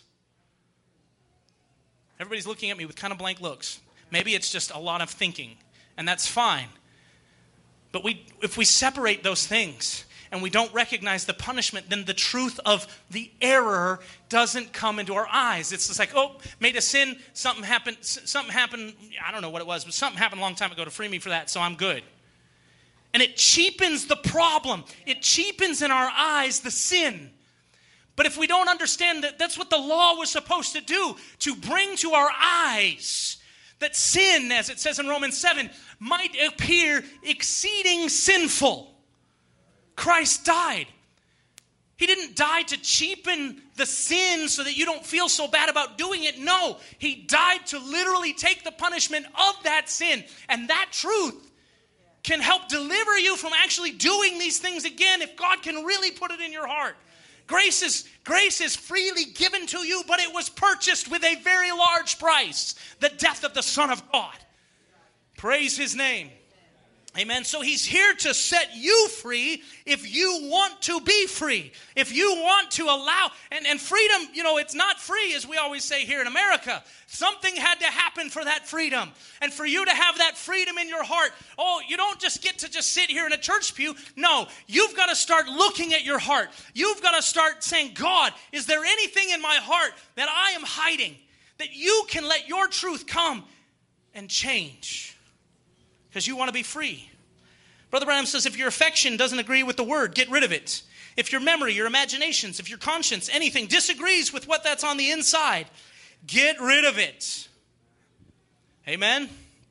Everybody's looking at me with kind of blank looks. Maybe it's just a lot of thinking, and that's fine. But we, if we separate those things and we don't recognize the punishment, then the truth of the error doesn't come into our eyes. It's just like, oh, made a sin, something happened, something happened, I don't know what it was, but something happened a long time ago to free me for that, so I'm good. And it cheapens the problem. It cheapens in our eyes the sin. But if we don't understand that that's what the law was supposed to do, to bring to our eyes that sin, as it says in Romans seven, might appear exceeding sinful. Christ died. He didn't die to cheapen the sin so that you don't feel so bad about doing it. No, he died to literally take the punishment of that sin. And that truth can help deliver you from actually doing these things again if God can really put it in your heart. Grace is, grace is freely given to you, but it was purchased with a very large price, the death of the Son of God. Praise his name. Amen. So he's here to set you free if you want to be free. If you want to allow, and, and freedom, you know, it's not free, as we always say here in America. Something had to happen for that freedom. And for you to have that freedom in your heart, oh, you don't just get to just sit here in a church pew. No, you've got to start looking at your heart. You've got to start saying, God, is there anything in my heart that I am hiding that you can let your truth come and change? Because you want to be free. Brother Branham says if your affection doesn't agree with the word, get rid of it. If your memory, your imaginations, if your conscience, anything disagrees with what that's on the inside, get rid of it. Amen? Amen.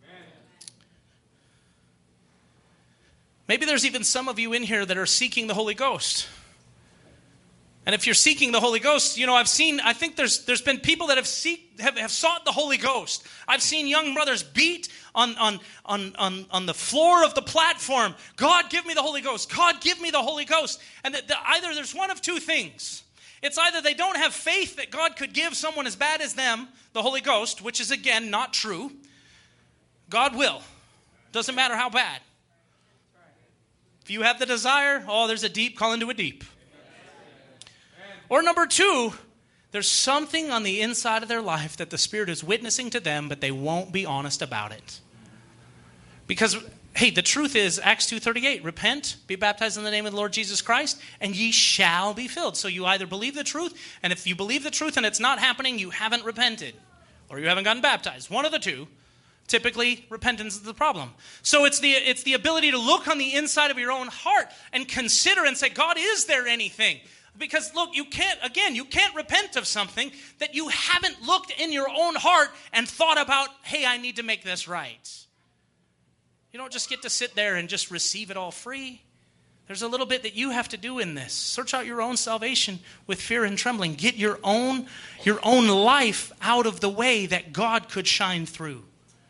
Maybe there's even some of you in here that are seeking the Holy Ghost. And if you're seeking the Holy Ghost, you know, I've seen, I think there's there's been people that have seek have, have sought the Holy Ghost. I've seen young brothers beat on, on, on, on, on the floor of the platform. God, give me the Holy Ghost. God, give me the Holy Ghost. And the, the, either there's one of two things. It's either they don't have faith that God could give someone as bad as them the Holy Ghost, which is, again, not true. God will. Doesn't matter how bad. If you have the desire, oh, there's a deep call into a deep. Or number two, there's something on the inside of their life that the Spirit is witnessing to them, but they won't be honest about it. Because, hey, the truth is, Acts two thirty-eight, repent, be baptized in the name of the Lord Jesus Christ, and ye shall be filled. So you either believe the truth, and if you believe the truth and it's not happening, you haven't repented, or you haven't gotten baptized. One of the two. Typically, repentance is the problem. So it's the, it's the ability to look on the inside of your own heart and consider and say, God, is there anything? Because, look, you can't, again, you can't repent of something that you haven't looked in your own heart and thought about, hey, I need to make this right. You don't just get to sit there and just receive it all free. There's a little bit that you have to do in this. Search out your own salvation with fear and trembling. Get your own, your own life out of the way that God could shine through.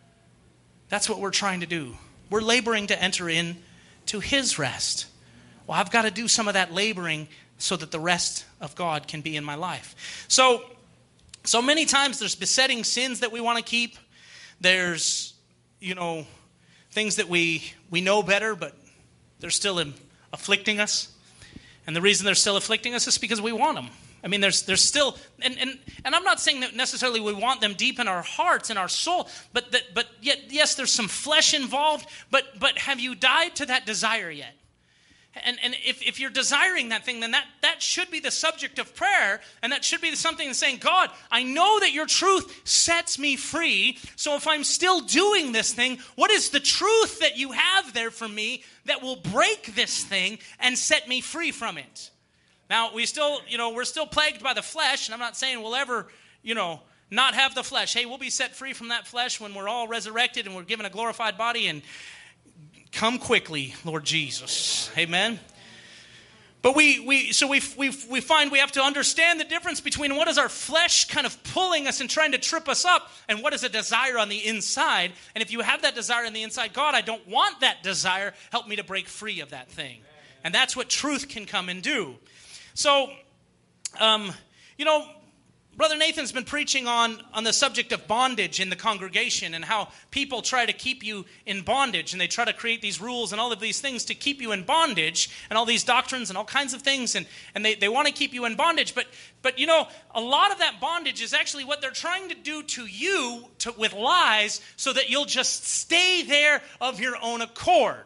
That's what we're trying to do. We're laboring to enter in to his rest. Well, I've got to do some of that laboring so that the rest of God can be in my life. So, so many times there's besetting sins that we want to keep. There's, you know, things that we we know better, but they're still in, afflicting us. And the reason they're still afflicting us is because we want them. I mean, there's there's still, and, and, and I'm not saying that necessarily we want them deep in our hearts and our soul, but that but yet yes, there's some flesh involved. But but have you died to that desire yet? And and if, if you're desiring that thing, then that, that should be the subject of prayer, and that should be something that's saying, God, I know that your truth sets me free, so if I'm still doing this thing, what is the truth that you have there for me that will break this thing and set me free from it? Now, we still, you know, we're still plagued by the flesh, and I'm not saying we'll ever, you know, not have the flesh. Hey, we'll be set free from that flesh when we're all resurrected and we're given a glorified body, and come quickly, Lord Jesus. Amen. But we we so we we we find we have to understand the difference between what is our flesh kind of pulling us and trying to trip us up, and what is a desire on the inside. And if you have that desire on the inside, God, I don't want that desire. Help me to break free of that thing. And that's what truth can come and do. So, um, you know, Brother Nathan's been preaching on, on the subject of bondage in the congregation and how people try to keep you in bondage, and they try to create these rules and all of these things to keep you in bondage, and all these doctrines and all kinds of things, and, and they, they want to keep you in bondage. But, but, you know, a lot of that bondage is actually what they're trying to do to you to, with lies so that you'll just stay there of your own accord.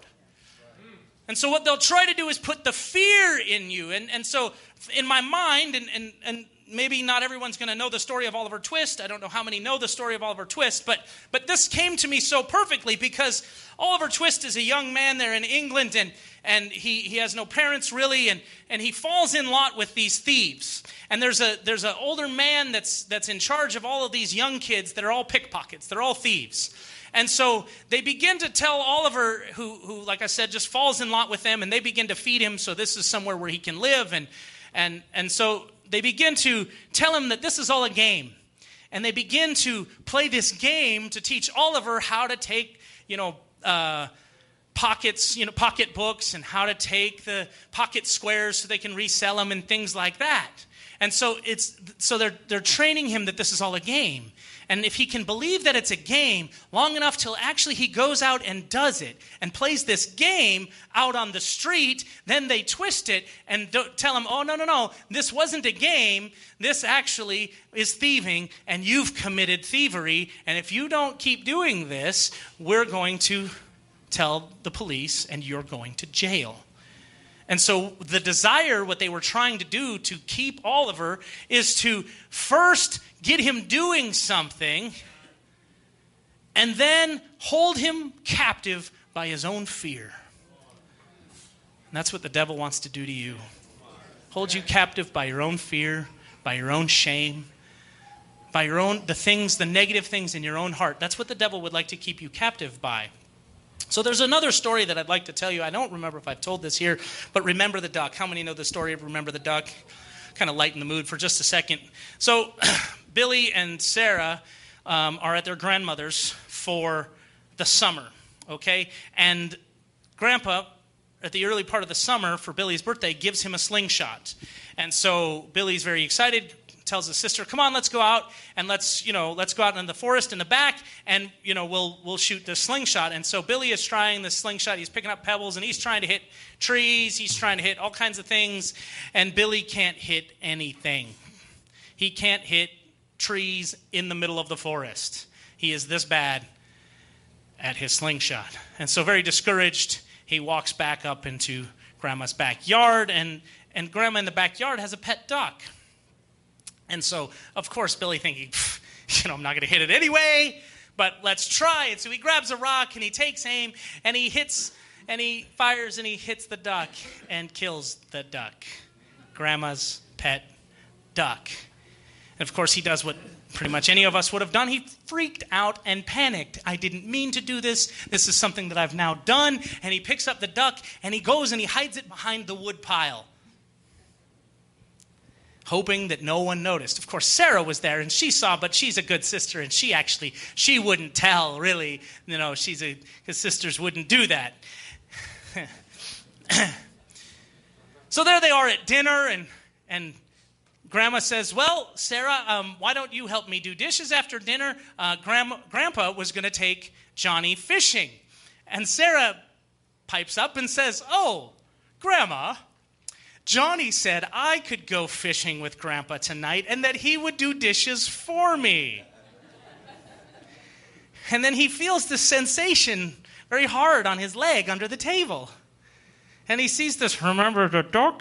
And so what they'll try to do is put the fear in you. And, and so in my mind, and, and, and maybe not everyone's going to know the story of Oliver Twist. I don't know how many know the story of Oliver Twist, but but this came to me so perfectly because Oliver Twist is a young man there in England, and and he, he has no parents really, and, and he falls in lot with these thieves. And there's a there's an older man that's that's in charge of all of these young kids that are all pickpockets. They're all thieves. And so they begin to tell Oliver, who, who, like I said, just falls in lot with them, and they begin to feed him, so this is somewhere where he can live. And and and so they begin to tell him that this is all a game. And they begin to play this game to teach Oliver how to take, you know, uh, pockets, you know, pocket books, and how to take the pocket squares so they can resell them and things like that. And so it's so they're they're training him that this is all a game. And if he can believe that it's a game long enough till actually he goes out and does it and plays this game out on the street, then they twist it and don't tell him, oh, no, no, no, this wasn't a game. This actually is thieving, and you've committed thievery. And if you don't keep doing this, we're going to tell the police and you're going to jail. And so the desire, what they were trying to do to keep Oliver, is to first get him doing something and then hold him captive by his own fear. And that's what the devil wants to do to you. Hold you captive by your own fear, by your own shame, by your own, the things, the negative things in your own heart. That's what the devil would like to keep you captive by. So there's another story that I'd like to tell you. I don't remember if I've told this here, but Remember the Duck. How many know the story of Remember the Duck? Kind of lighten the mood for just a second. So Billy and Sarah um, are at their grandmother's for the summer, okay? And Grandpa, at the early part of the summer for Billy's birthday, gives him a slingshot. And so Billy's very excited, tells his sister, come on, let's go out and let's, you know, let's go out in the forest in the back and, you know, we'll we'll shoot this slingshot. And so Billy is trying the slingshot. He's picking up pebbles and he's trying to hit trees. He's trying to hit all kinds of things. And Billy can't hit anything. He can't hit trees in the middle of the forest. He is this bad at his slingshot. And so very discouraged, he walks back up into Grandma's backyard, and, and Grandma in the backyard has a pet duck. And so, of course, Billy thinking, you know, I'm not going to hit it anyway, but let's try it. So he grabs a rock and he takes aim and he hits and he fires and he hits the duck and kills the duck. Grandma's pet duck. And of course, he does what pretty much any of us would have done. He freaked out and panicked. I didn't mean to do this. This is something that I've now done. And he picks up the duck and he goes and he hides it behind the wood pile, hoping that no one noticed. Of course, Sarah was there, and she saw, but she's a good sister, and she actually, she wouldn't tell, really. You know, she's a, his sisters wouldn't do that. So there they are at dinner, and and Grandma says, well, Sarah, um, why don't you help me do dishes after dinner? Uh, Grandma, Grandpa was going to take Johnny fishing. And Sarah pipes up and says, oh, Grandma, Johnny said I could go fishing with Grandpa tonight and that he would do dishes for me. And then he feels this sensation very hard on his leg under the table. And he sees this, remember the duck?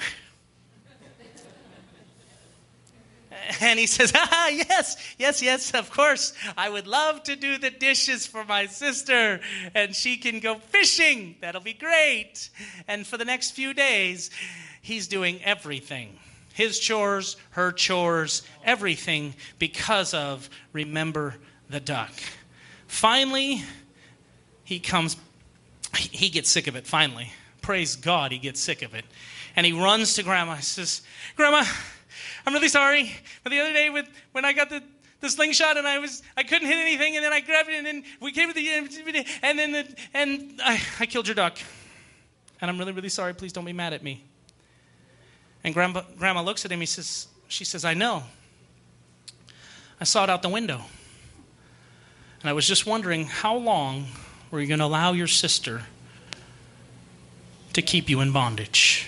And he says, ah, yes, yes, yes, of course. I would love to do the dishes for my sister, and she can go fishing. That'll be great. And for the next few days, he's doing everything. His chores, her chores, everything because of Remember the Duck. Finally, he comes, he gets sick of it, finally. Praise God, he gets sick of it. And he runs to Grandma. He says, Grandma, I'm really sorry. But the other day with, when I got the, the slingshot and I was I couldn't hit anything, and then I grabbed it and then we came to the and then the, and I, I killed your duck. And I'm really, really sorry. Please don't be mad at me. And Grandma, Grandma looks at him. He says, she says, I know. I saw it out the window. And I was just wondering, how long were you going to allow your sister to keep you in bondage?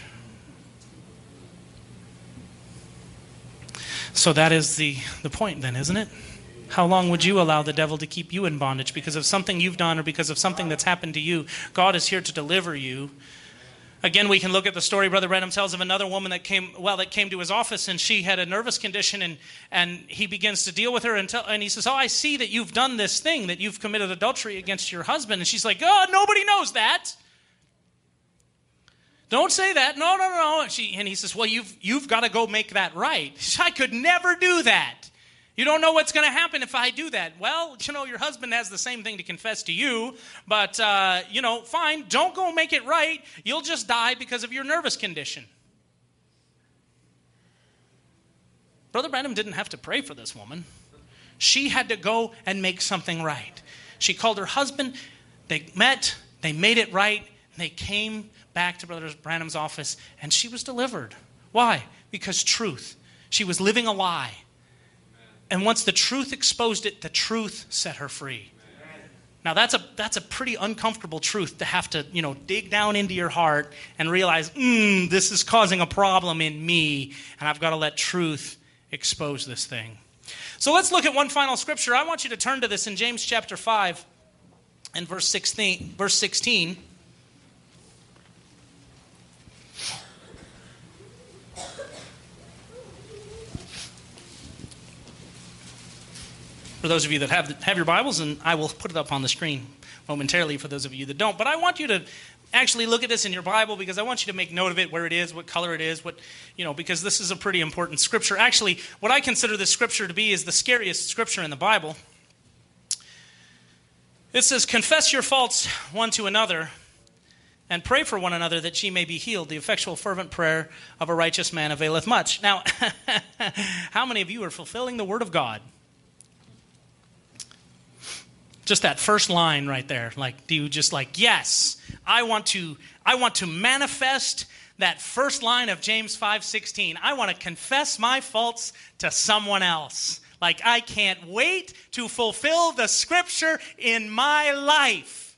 So that is the, the point then, isn't it? How long would you allow the devil to keep you in bondage because of something you've done or because of something that's happened to you? God is here to deliver you. Again, we can look at the story Brother Branham tells of another woman that came, well, that came to his office, and she had a nervous condition, and, and he begins to deal with her, and, tell, and he says, oh, I see that you've done this thing, that you've committed adultery against your husband. And she's like, oh, nobody knows that. Don't say that. No, no, no. And, she, and he says, well, you've, you've got to go make that right. Says, I could never do that. You don't know what's going to happen if I do that. Well, you know, your husband has the same thing to confess to you, but, uh, you know, fine, don't go make it right. You'll just die because of your nervous condition. Brother Branham didn't have to pray for this woman. She had to go and make something right. She called her husband. They met. They made it right. And they came back to Brother Branham's office, and she was delivered. Why? Because truth. She was living a lie. And once the truth exposed it, the truth set her free. Now that's a that's a pretty uncomfortable truth to have to, you know, dig down into your heart and realize, mm, this is causing a problem in me, and I've got to let truth expose this thing. So let's look at one final scripture. I want you to turn to this in James chapter five and verse sixteen. Verse sixteen. For those of you that have have your Bibles, and I will put it up on the screen momentarily for those of you that don't. But I want you to actually look at this in your Bible, because I want you to make note of it, where it is, what color it is, what, you know, because this is a pretty important scripture. Actually, what I consider this scripture to be is the scariest scripture in the Bible. It says, confess your faults one to another and pray for one another that ye may be healed. The effectual fervent prayer of a righteous man availeth much. Now, how many of you are fulfilling the word of God? Just that first line right there. Like, do you just like, yes, I want to I want to manifest that first line of James five sixteen. I want to confess my faults to someone else. Like, I can't wait to fulfill the scripture in my life.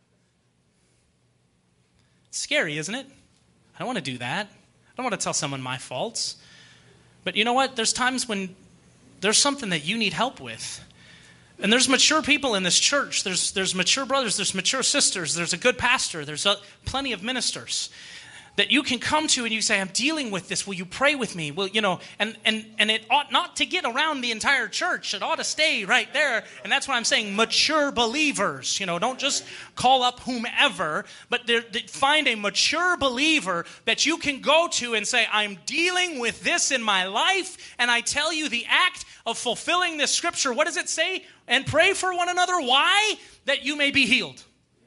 It's scary, isn't it? I don't want to do that. I don't want to tell someone my faults. But you know what? There's times when there's something that you need help with. And there's mature people in this church. There's there's mature brothers. There's mature sisters. There's a good pastor. There's a, plenty of ministers that you can come to and you say, I'm dealing with this. Will you pray with me? Well, you know, and, and, and it ought not to get around the entire church. It ought to stay right there. And that's why I'm saying mature believers. You know, don't just call up whomever, but find a mature believer that you can go to and say, I'm dealing with this in my life. And I tell you the act of fulfilling this scripture. What does it say? And pray for one another. Why? That you may be healed.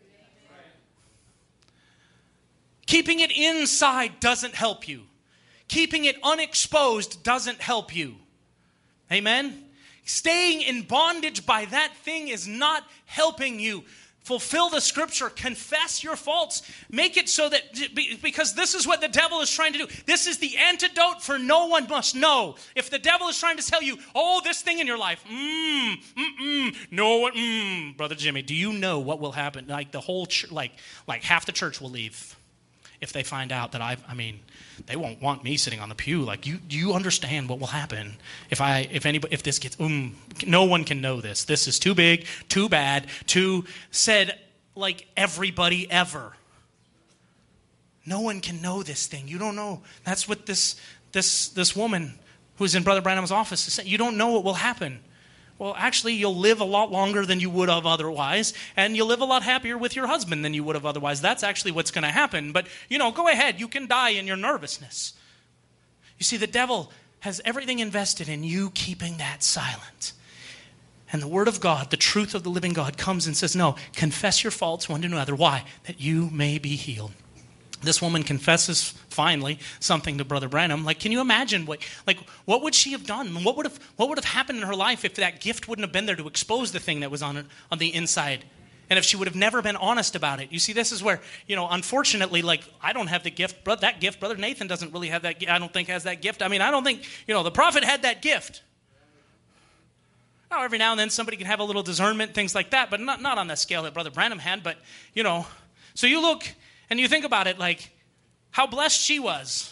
Keeping it inside doesn't help you. Keeping it unexposed doesn't help you. Amen? Staying in bondage by that thing is not helping you. Fulfill the scripture. Confess your faults. Make it so that, because this is what the devil is trying to do. This is the antidote for no one must know. If the devil is trying to tell you, oh, this thing in your life, mm, mm-mm, no one, mm, Brother Jimmy, do you know what will happen? Like the whole, ch- like, like half the church will leave. If they find out that I've, I mean, they won't want me sitting on the pew. Like, you, do you understand what will happen if I, if anybody, if this gets, um, no one can know this. This is too big, too bad, too said like everybody ever. No one can know this thing. You don't know. That's what this, this, this woman who's in Brother Branham's office is saying. You don't know what will happen. Well, actually, you'll live a lot longer than you would have otherwise, and you'll live a lot happier with your husband than you would have otherwise. That's actually what's going to happen. But, you know, go ahead. You can die in your nervousness. You see, the devil has everything invested in you keeping that silent. And the word of God, the truth of the living God, comes and says, no, confess your faults one to another. Why? That you may be healed. This woman confesses finally something to Brother Branham. Like, can you imagine what, like, what would she have done? What would have, what would have happened in her life if that gift wouldn't have been there to expose the thing that was on on the inside, and if she would have never been honest about it? You see, this is where, you know, unfortunately, like, I don't have the gift, but that gift, Brother Nathan doesn't really have that. I don't think has that gift. I mean, I don't think, you know, the prophet had that gift. Now, every now and then somebody can have a little discernment, things like that, but not not on the scale that Brother Branham had. But, you know, so you look. And you think about it, like, how blessed she was.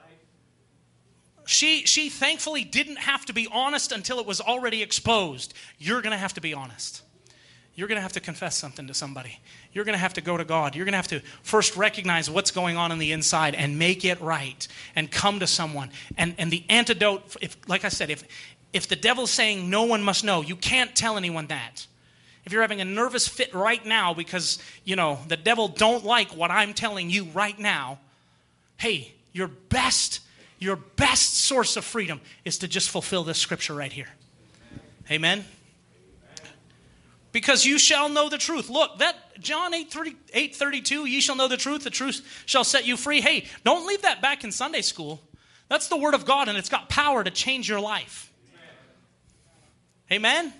She, she thankfully didn't have to be honest until it was already exposed. You're going to have to be honest. you're going to have to confess something to somebody. You're going to have to go to God. You're going to have to first recognize what's going on on the inside and make it right and come to someone. And and the antidote, if like I said, if if the devil's saying no one must know, you can't tell anyone that. If you're having a nervous fit right now because, you know, the devil don't like what I'm telling you right now, hey, your best, your best source of freedom is to just fulfill this scripture right here. Amen? Because you shall know the truth. Look, that John eight thirty-two, ye shall know the truth, the truth shall set you free. Hey, don't leave that back in Sunday school. That's the word of God, and it's got power to change your life. Amen?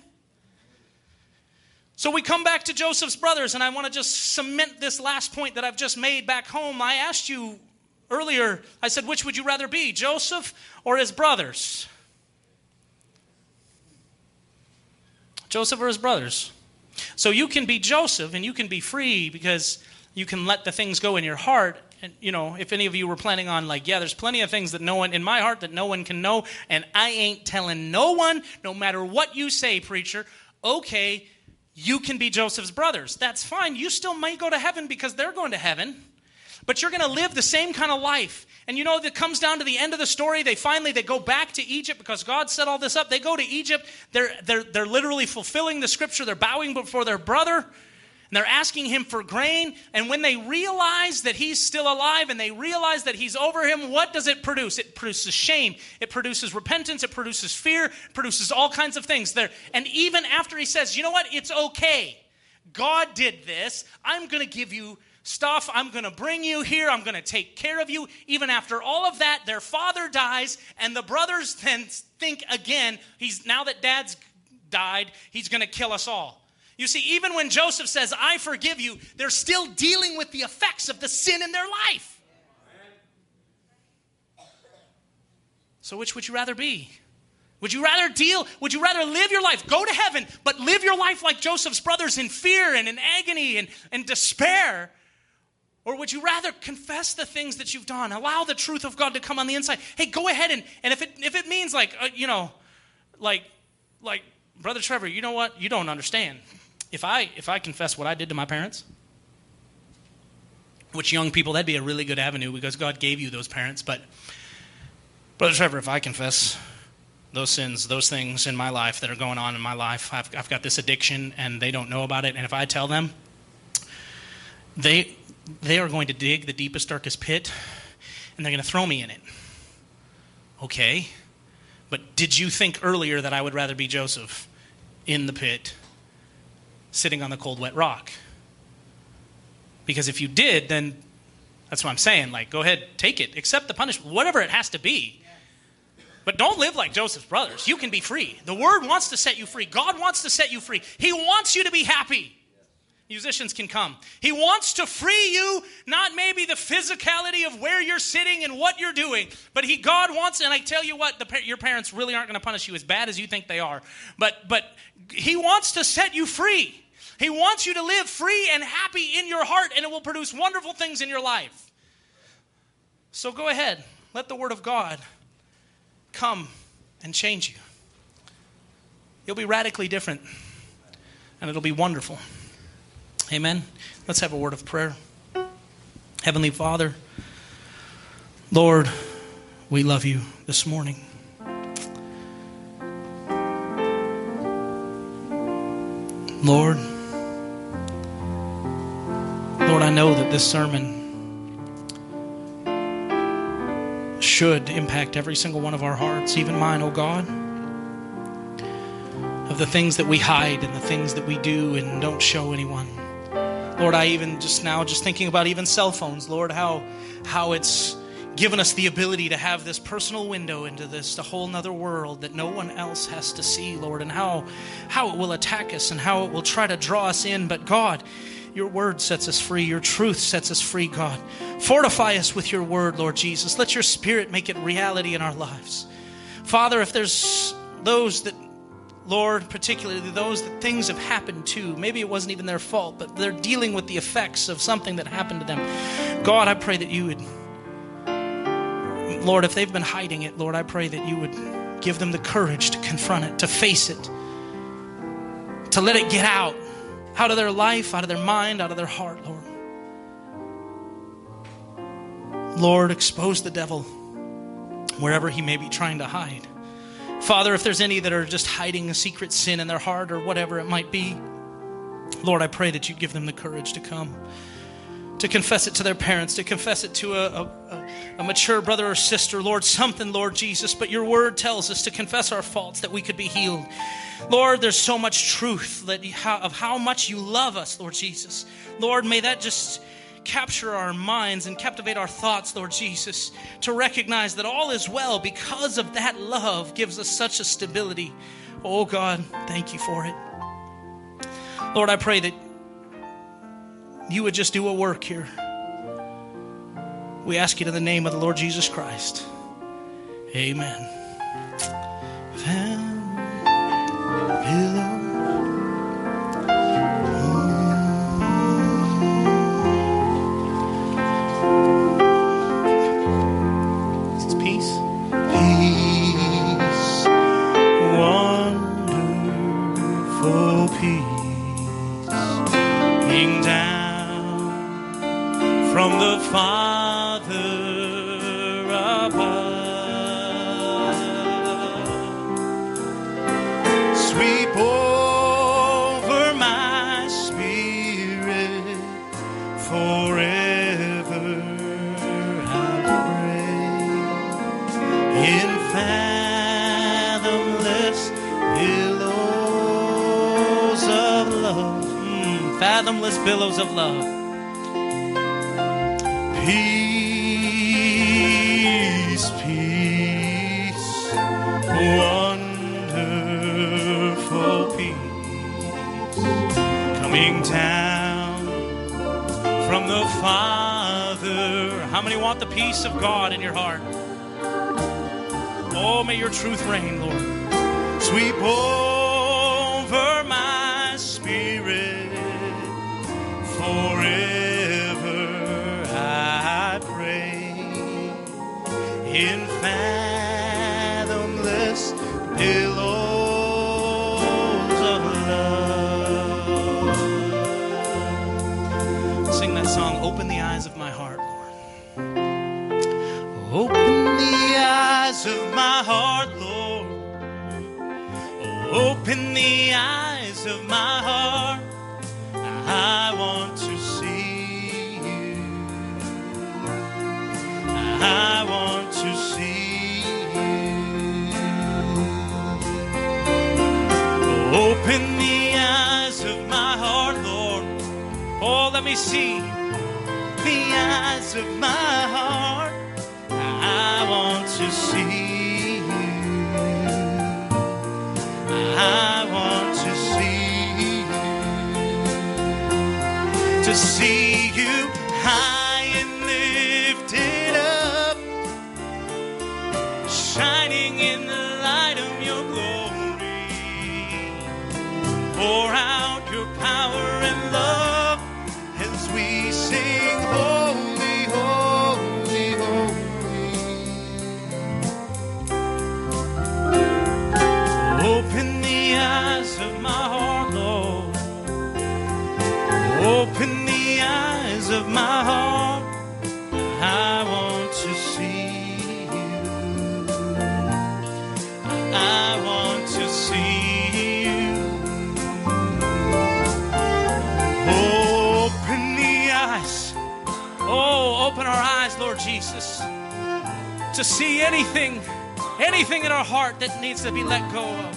So we come back to Joseph's brothers, and I want to just cement this last point that I've just made back home. I asked you earlier, I said, which would you rather be, Joseph or his brothers? Joseph or his brothers? So you can be Joseph and you can be free because you can let the things go in your heart. And, you know, if any of you were planning on like, yeah, there's plenty of things that no one, in my heart that no one can know, and I ain't telling no one, no matter what you say, preacher, okay, you can be Joseph's brothers. That's fine. You still might go to heaven because they're going to heaven. But you're going to live the same kind of life. And you know, that comes down to the end of the story. They finally, they go back to Egypt because God set all this up. They go to Egypt. They're, they're, they're literally fulfilling the scripture. They're bowing before their brother. And they're asking him for grain. And when they realize that he's still alive and they realize that he's over him, what does it produce? It produces shame. It produces repentance. It produces fear. It produces all kinds of things there. And even after he says, you know what? It's okay. God did this. I'm going to give you stuff. I'm going to bring you here. I'm going to take care of you. Even after all of that, their father dies, and the brothers then think again, he's now that dad's died, he's going to kill us all. You see, even when Joseph says, I forgive you, they're still dealing with the effects of the sin in their life. So which would you rather be? Would you rather deal, would you rather live your life, go to heaven, but live your life like Joseph's brothers in fear and in agony and, and despair? Or would you rather confess the things that you've done? Allow the truth of God to come on the inside. Hey, go ahead and, and if it if it means like, uh, you know, like, like, Brother Trevor, you know what? You don't understand. If I if I confess what I did to my parents, which young people, that'd be a really good avenue because God gave you those parents. But, Brother Trevor, if I confess those sins, those things in my life that are going on in my life, I've, I've got this addiction and they don't know about it. And if I tell them, they... they are going to dig the deepest, darkest pit, and they're going to throw me in it. Okay, but did you think earlier that I would rather be Joseph in the pit, sitting on the cold, wet rock? Because if you did, then that's what I'm saying. Like, go ahead, take it, accept the punishment, whatever it has to be. But don't live like Joseph's brothers. You can be free. The Word wants to set you free. God wants to set you free. He wants you to be happy. Musicians can come. He wants to free you, not maybe the physicality of where you're sitting and what you're doing, but he, God wants, and I tell you what, the, your parents really aren't going to punish you as bad as you think they are, but, but he wants to set you free. He wants you to live free and happy in your heart, and it will produce wonderful things in your life. So go ahead. Let the Word of God come and change you. You'll be radically different, and it'll be wonderful. Amen. Let's have a word of prayer. Heavenly Father, Lord, we love you this morning. Lord, Lord, I know that this sermon should impact every single one of our hearts, even mine, oh God. Of the things that we hide and the things that we do and don't show anyone. Lord, I even just now, just thinking about even cell phones, Lord, how how it's given us the ability to have this personal window into this a whole nother world that no one else has to see, Lord, and how how it will attack us and how it will try to draw us in. But God, your word sets us free. Your truth sets us free, God. Fortify us with your word, Lord Jesus. Let your Spirit make it reality in our lives. Father, if there's those that, Lord, particularly those that things have happened to, maybe it wasn't even their fault, but they're dealing with the effects of something that happened to them. God, I pray that you would, Lord, if they've been hiding it, Lord, I pray that you would give them the courage to confront it, to face it, to let it get out, out of their life, out of their mind, out of their heart, Lord. Lord, expose the devil wherever he may be trying to hide. Father, if there's any that are just hiding a secret sin in their heart or whatever it might be, Lord, I pray that you give them the courage to come, to confess it to their parents, to confess it to a, a, a mature brother or sister, Lord, something, Lord Jesus. But your word tells us to confess our faults that we could be healed. Lord, there's so much truth that of how much you love us, Lord Jesus. Lord, may that just capture our minds and captivate our thoughts, Lord Jesus, to recognize that all is well because of that love gives us such a stability. Oh God, thank you for it. Lord, I pray that you would just do a work here. We ask it in the name of the Lord Jesus Christ. Amen. Is this peace? Peace, wonderful peace, being down from the Father above, sweep over my spirit forever, I pray, in fathomless billows of love, mm, fathomless billows of love. Peace, peace, wonderful peace, coming down from the Father. How many want the peace of God in your heart? Oh, may your truth reign, Lord. Sweep over my spirit forever, I pray, in fathomless billows of love. Sing that song, Open the Eyes of My Heart, Lord. Open the eyes of my heart, Lord. Open the eyes of my heart. I want to see you. I want to see you. Open the eyes of my heart, Lord. Oh, let me see the eyes of my heart. I want to see you. I want to see you. To see you high and lifted up, shining in the light of your glory. Pour out your power and love as we sing, holy, holy, holy. Open the eyes of my heart, Lord. Open the eyes of my heart. I want to see you. I want to see you. Open the eyes. Oh, open our eyes, Lord Jesus, to see anything, anything in our heart that needs to be let go of.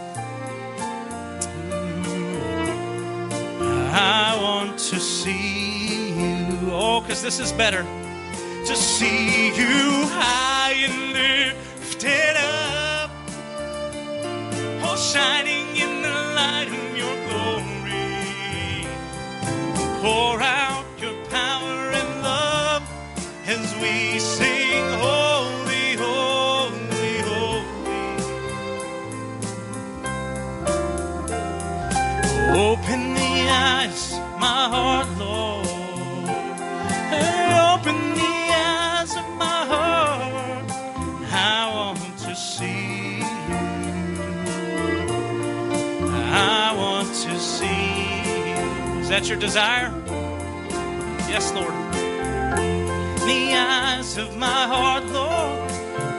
I want to see you. Oh, because this is better. To see you high and lifted up. Oh, shining in the light of your glory. Pour out your power and love as we sing, holy, holy, holy. Open the eyes, my heart, Lord. Hey, open the eyes of my heart. I want to see you. I want to see you. that your desire? Yes, Lord. The eyes of my heart, Lord.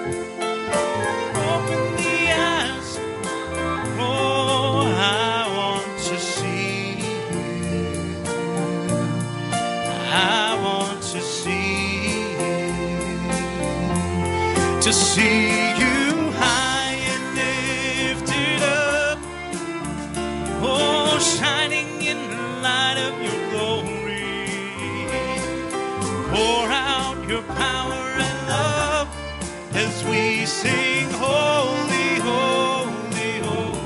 Open the eyes. Oh, I want to see you. I want to see you. To see you high and lifted up. Oh, shining in the light of your glory. Pour out your power and love as we sing holy, holy, holy.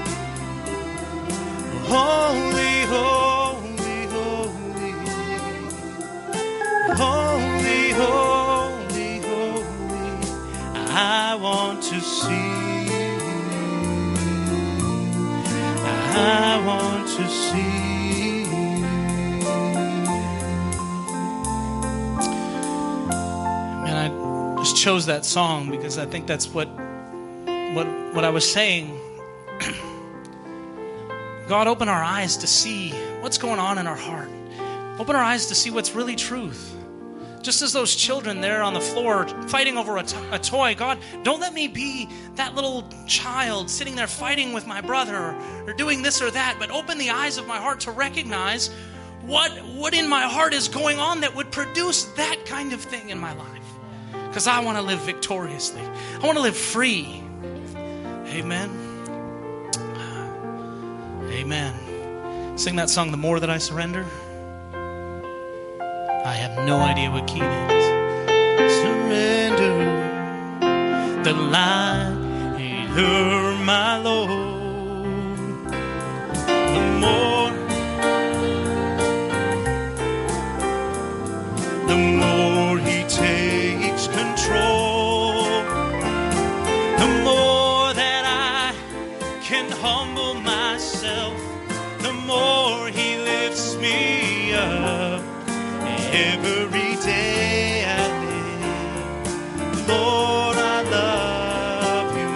Holy, holy, holy. Holy, holy, holy. I want to see you. I want to see you. And I just chose that song because I think that's what what what I was saying. God, open our eyes to see what's going on in our heart. Open our eyes to see what's really truth. Just as those children there on the floor fighting over a, to- a toy, God, don't let me be that little child sitting there fighting with my brother or, or doing this or that, but open the eyes of my heart to recognize what, what in my heart is going on that would produce that kind of thing in my life. Because I want to live victoriously. I want to live free. Amen. Amen. Sing that song, The More That I Surrender. I have no idea what key it is. Surrender the lighter, my Lord. The more, the more He takes control, the more that I can humble myself, the more He lifts me up. Every day I live, Lord, I love you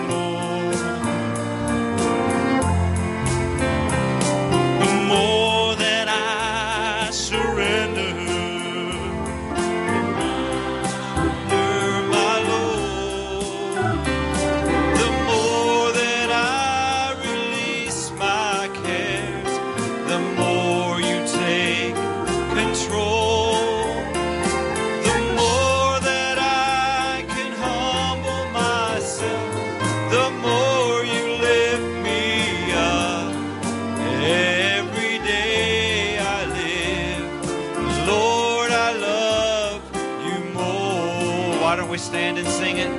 more. The more that I surrender, my Lord, the more that I release my cares, the more you take control. We stand and sing it.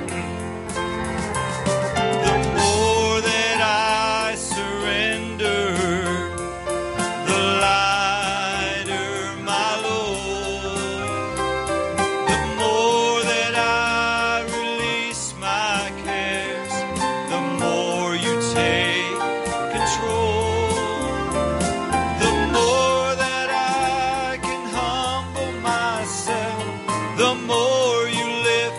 The more that I surrender, the lighter, my Lord. The more that I release my cares, the more you take control. The more that I can humble myself, the more you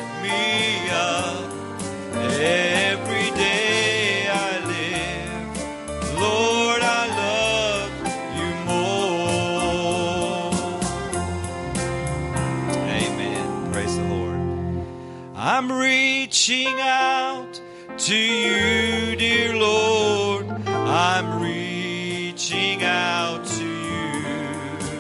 every day I live, Lord, I love you more. Amen. Praise the Lord. I'm reaching out to you, dear Lord. I'm reaching out to you.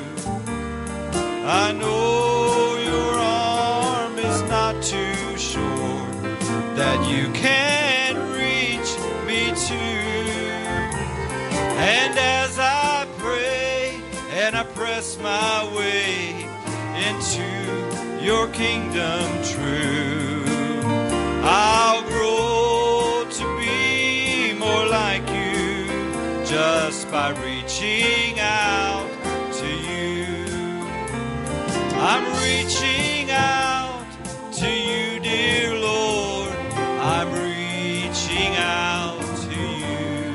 I know your arm is not too short that you can reach me to. And as I pray and I press my way into your kingdom true, I'll grow to be more like you just by reaching out to you. I'm reaching out to you, dear Lord. I'm reaching out to you.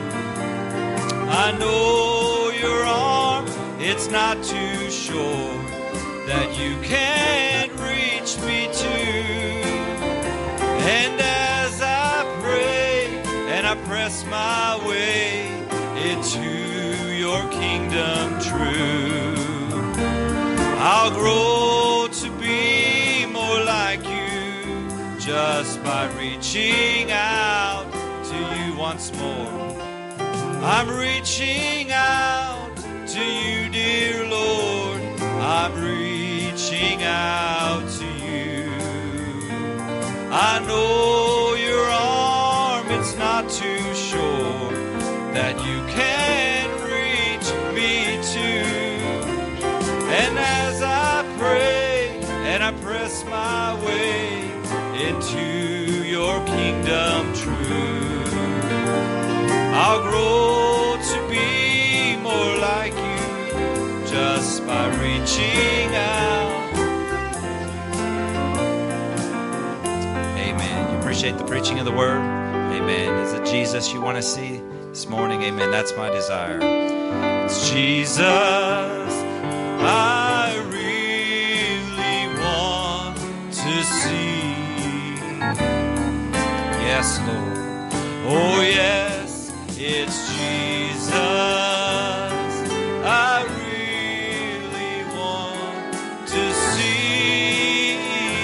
I know your arm, it's not too short that you can't reach me to. And as I pray and I press my way into your kingdom, kingdom true. I'll grow to be more like you just by reaching out to you once more. I'm reaching out to you, dear Lord. I'm reaching out to you. I know your arm, it's not too short that you can reach me too. And as I pray and I press my way into your kingdom true, I'll grow to be more like you just by reaching out. Amen. You appreciate the preaching of the word? Amen. Is it Jesus you want to see this morning? Amen. That's my desire. It's Jesus I really want to see. Yes, Lord. Oh, yes, it's Jesus I really want to see.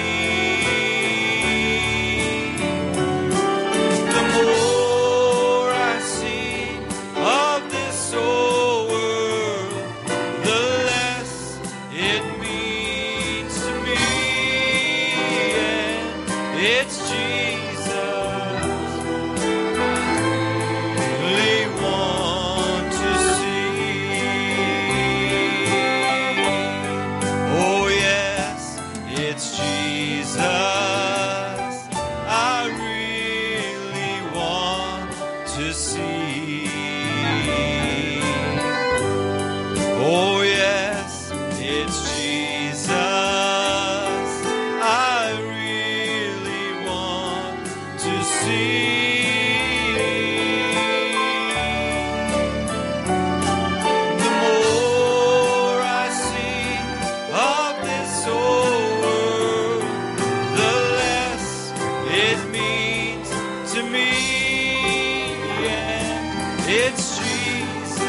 The more I see of this old world, the less it means to me. And it's Jesus really want to see. Oh yes, it's Jesus I really want to see. Oh yes, it's Jesus I really want to see. The more I see of this old world, the less it means to me. And it's Jesus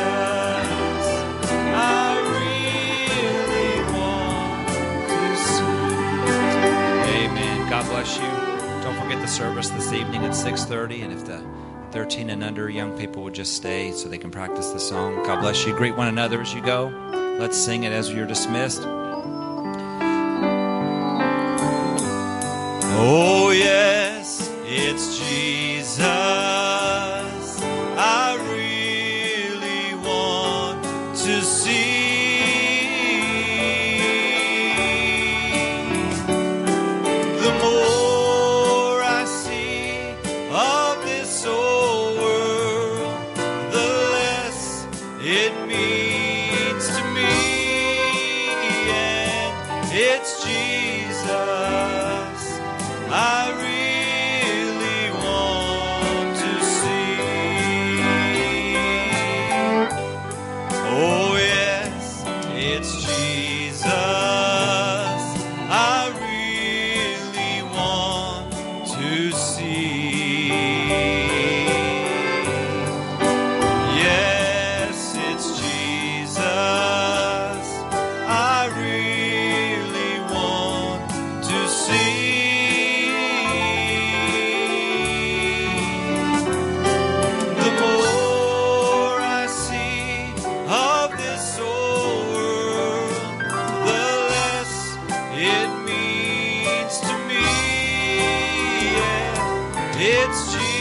I really want to see. Amen. God bless you. Don't forget the service this evening at six thirty, and if the thirteen and under young people would just stay so they can practice the song. God bless you. Greet one another as you go. Let's sing it as you're dismissed. Oh yes, it's Jesus I really want to see. The more I see of this old world, the less it means to me. And it's Jesus I really want to see. Oh yes, it's Jesus I really want to see. Yes, it's Jesus I really want to see. The more I see of this old world, the less it means to me. Yeah, it's Jesus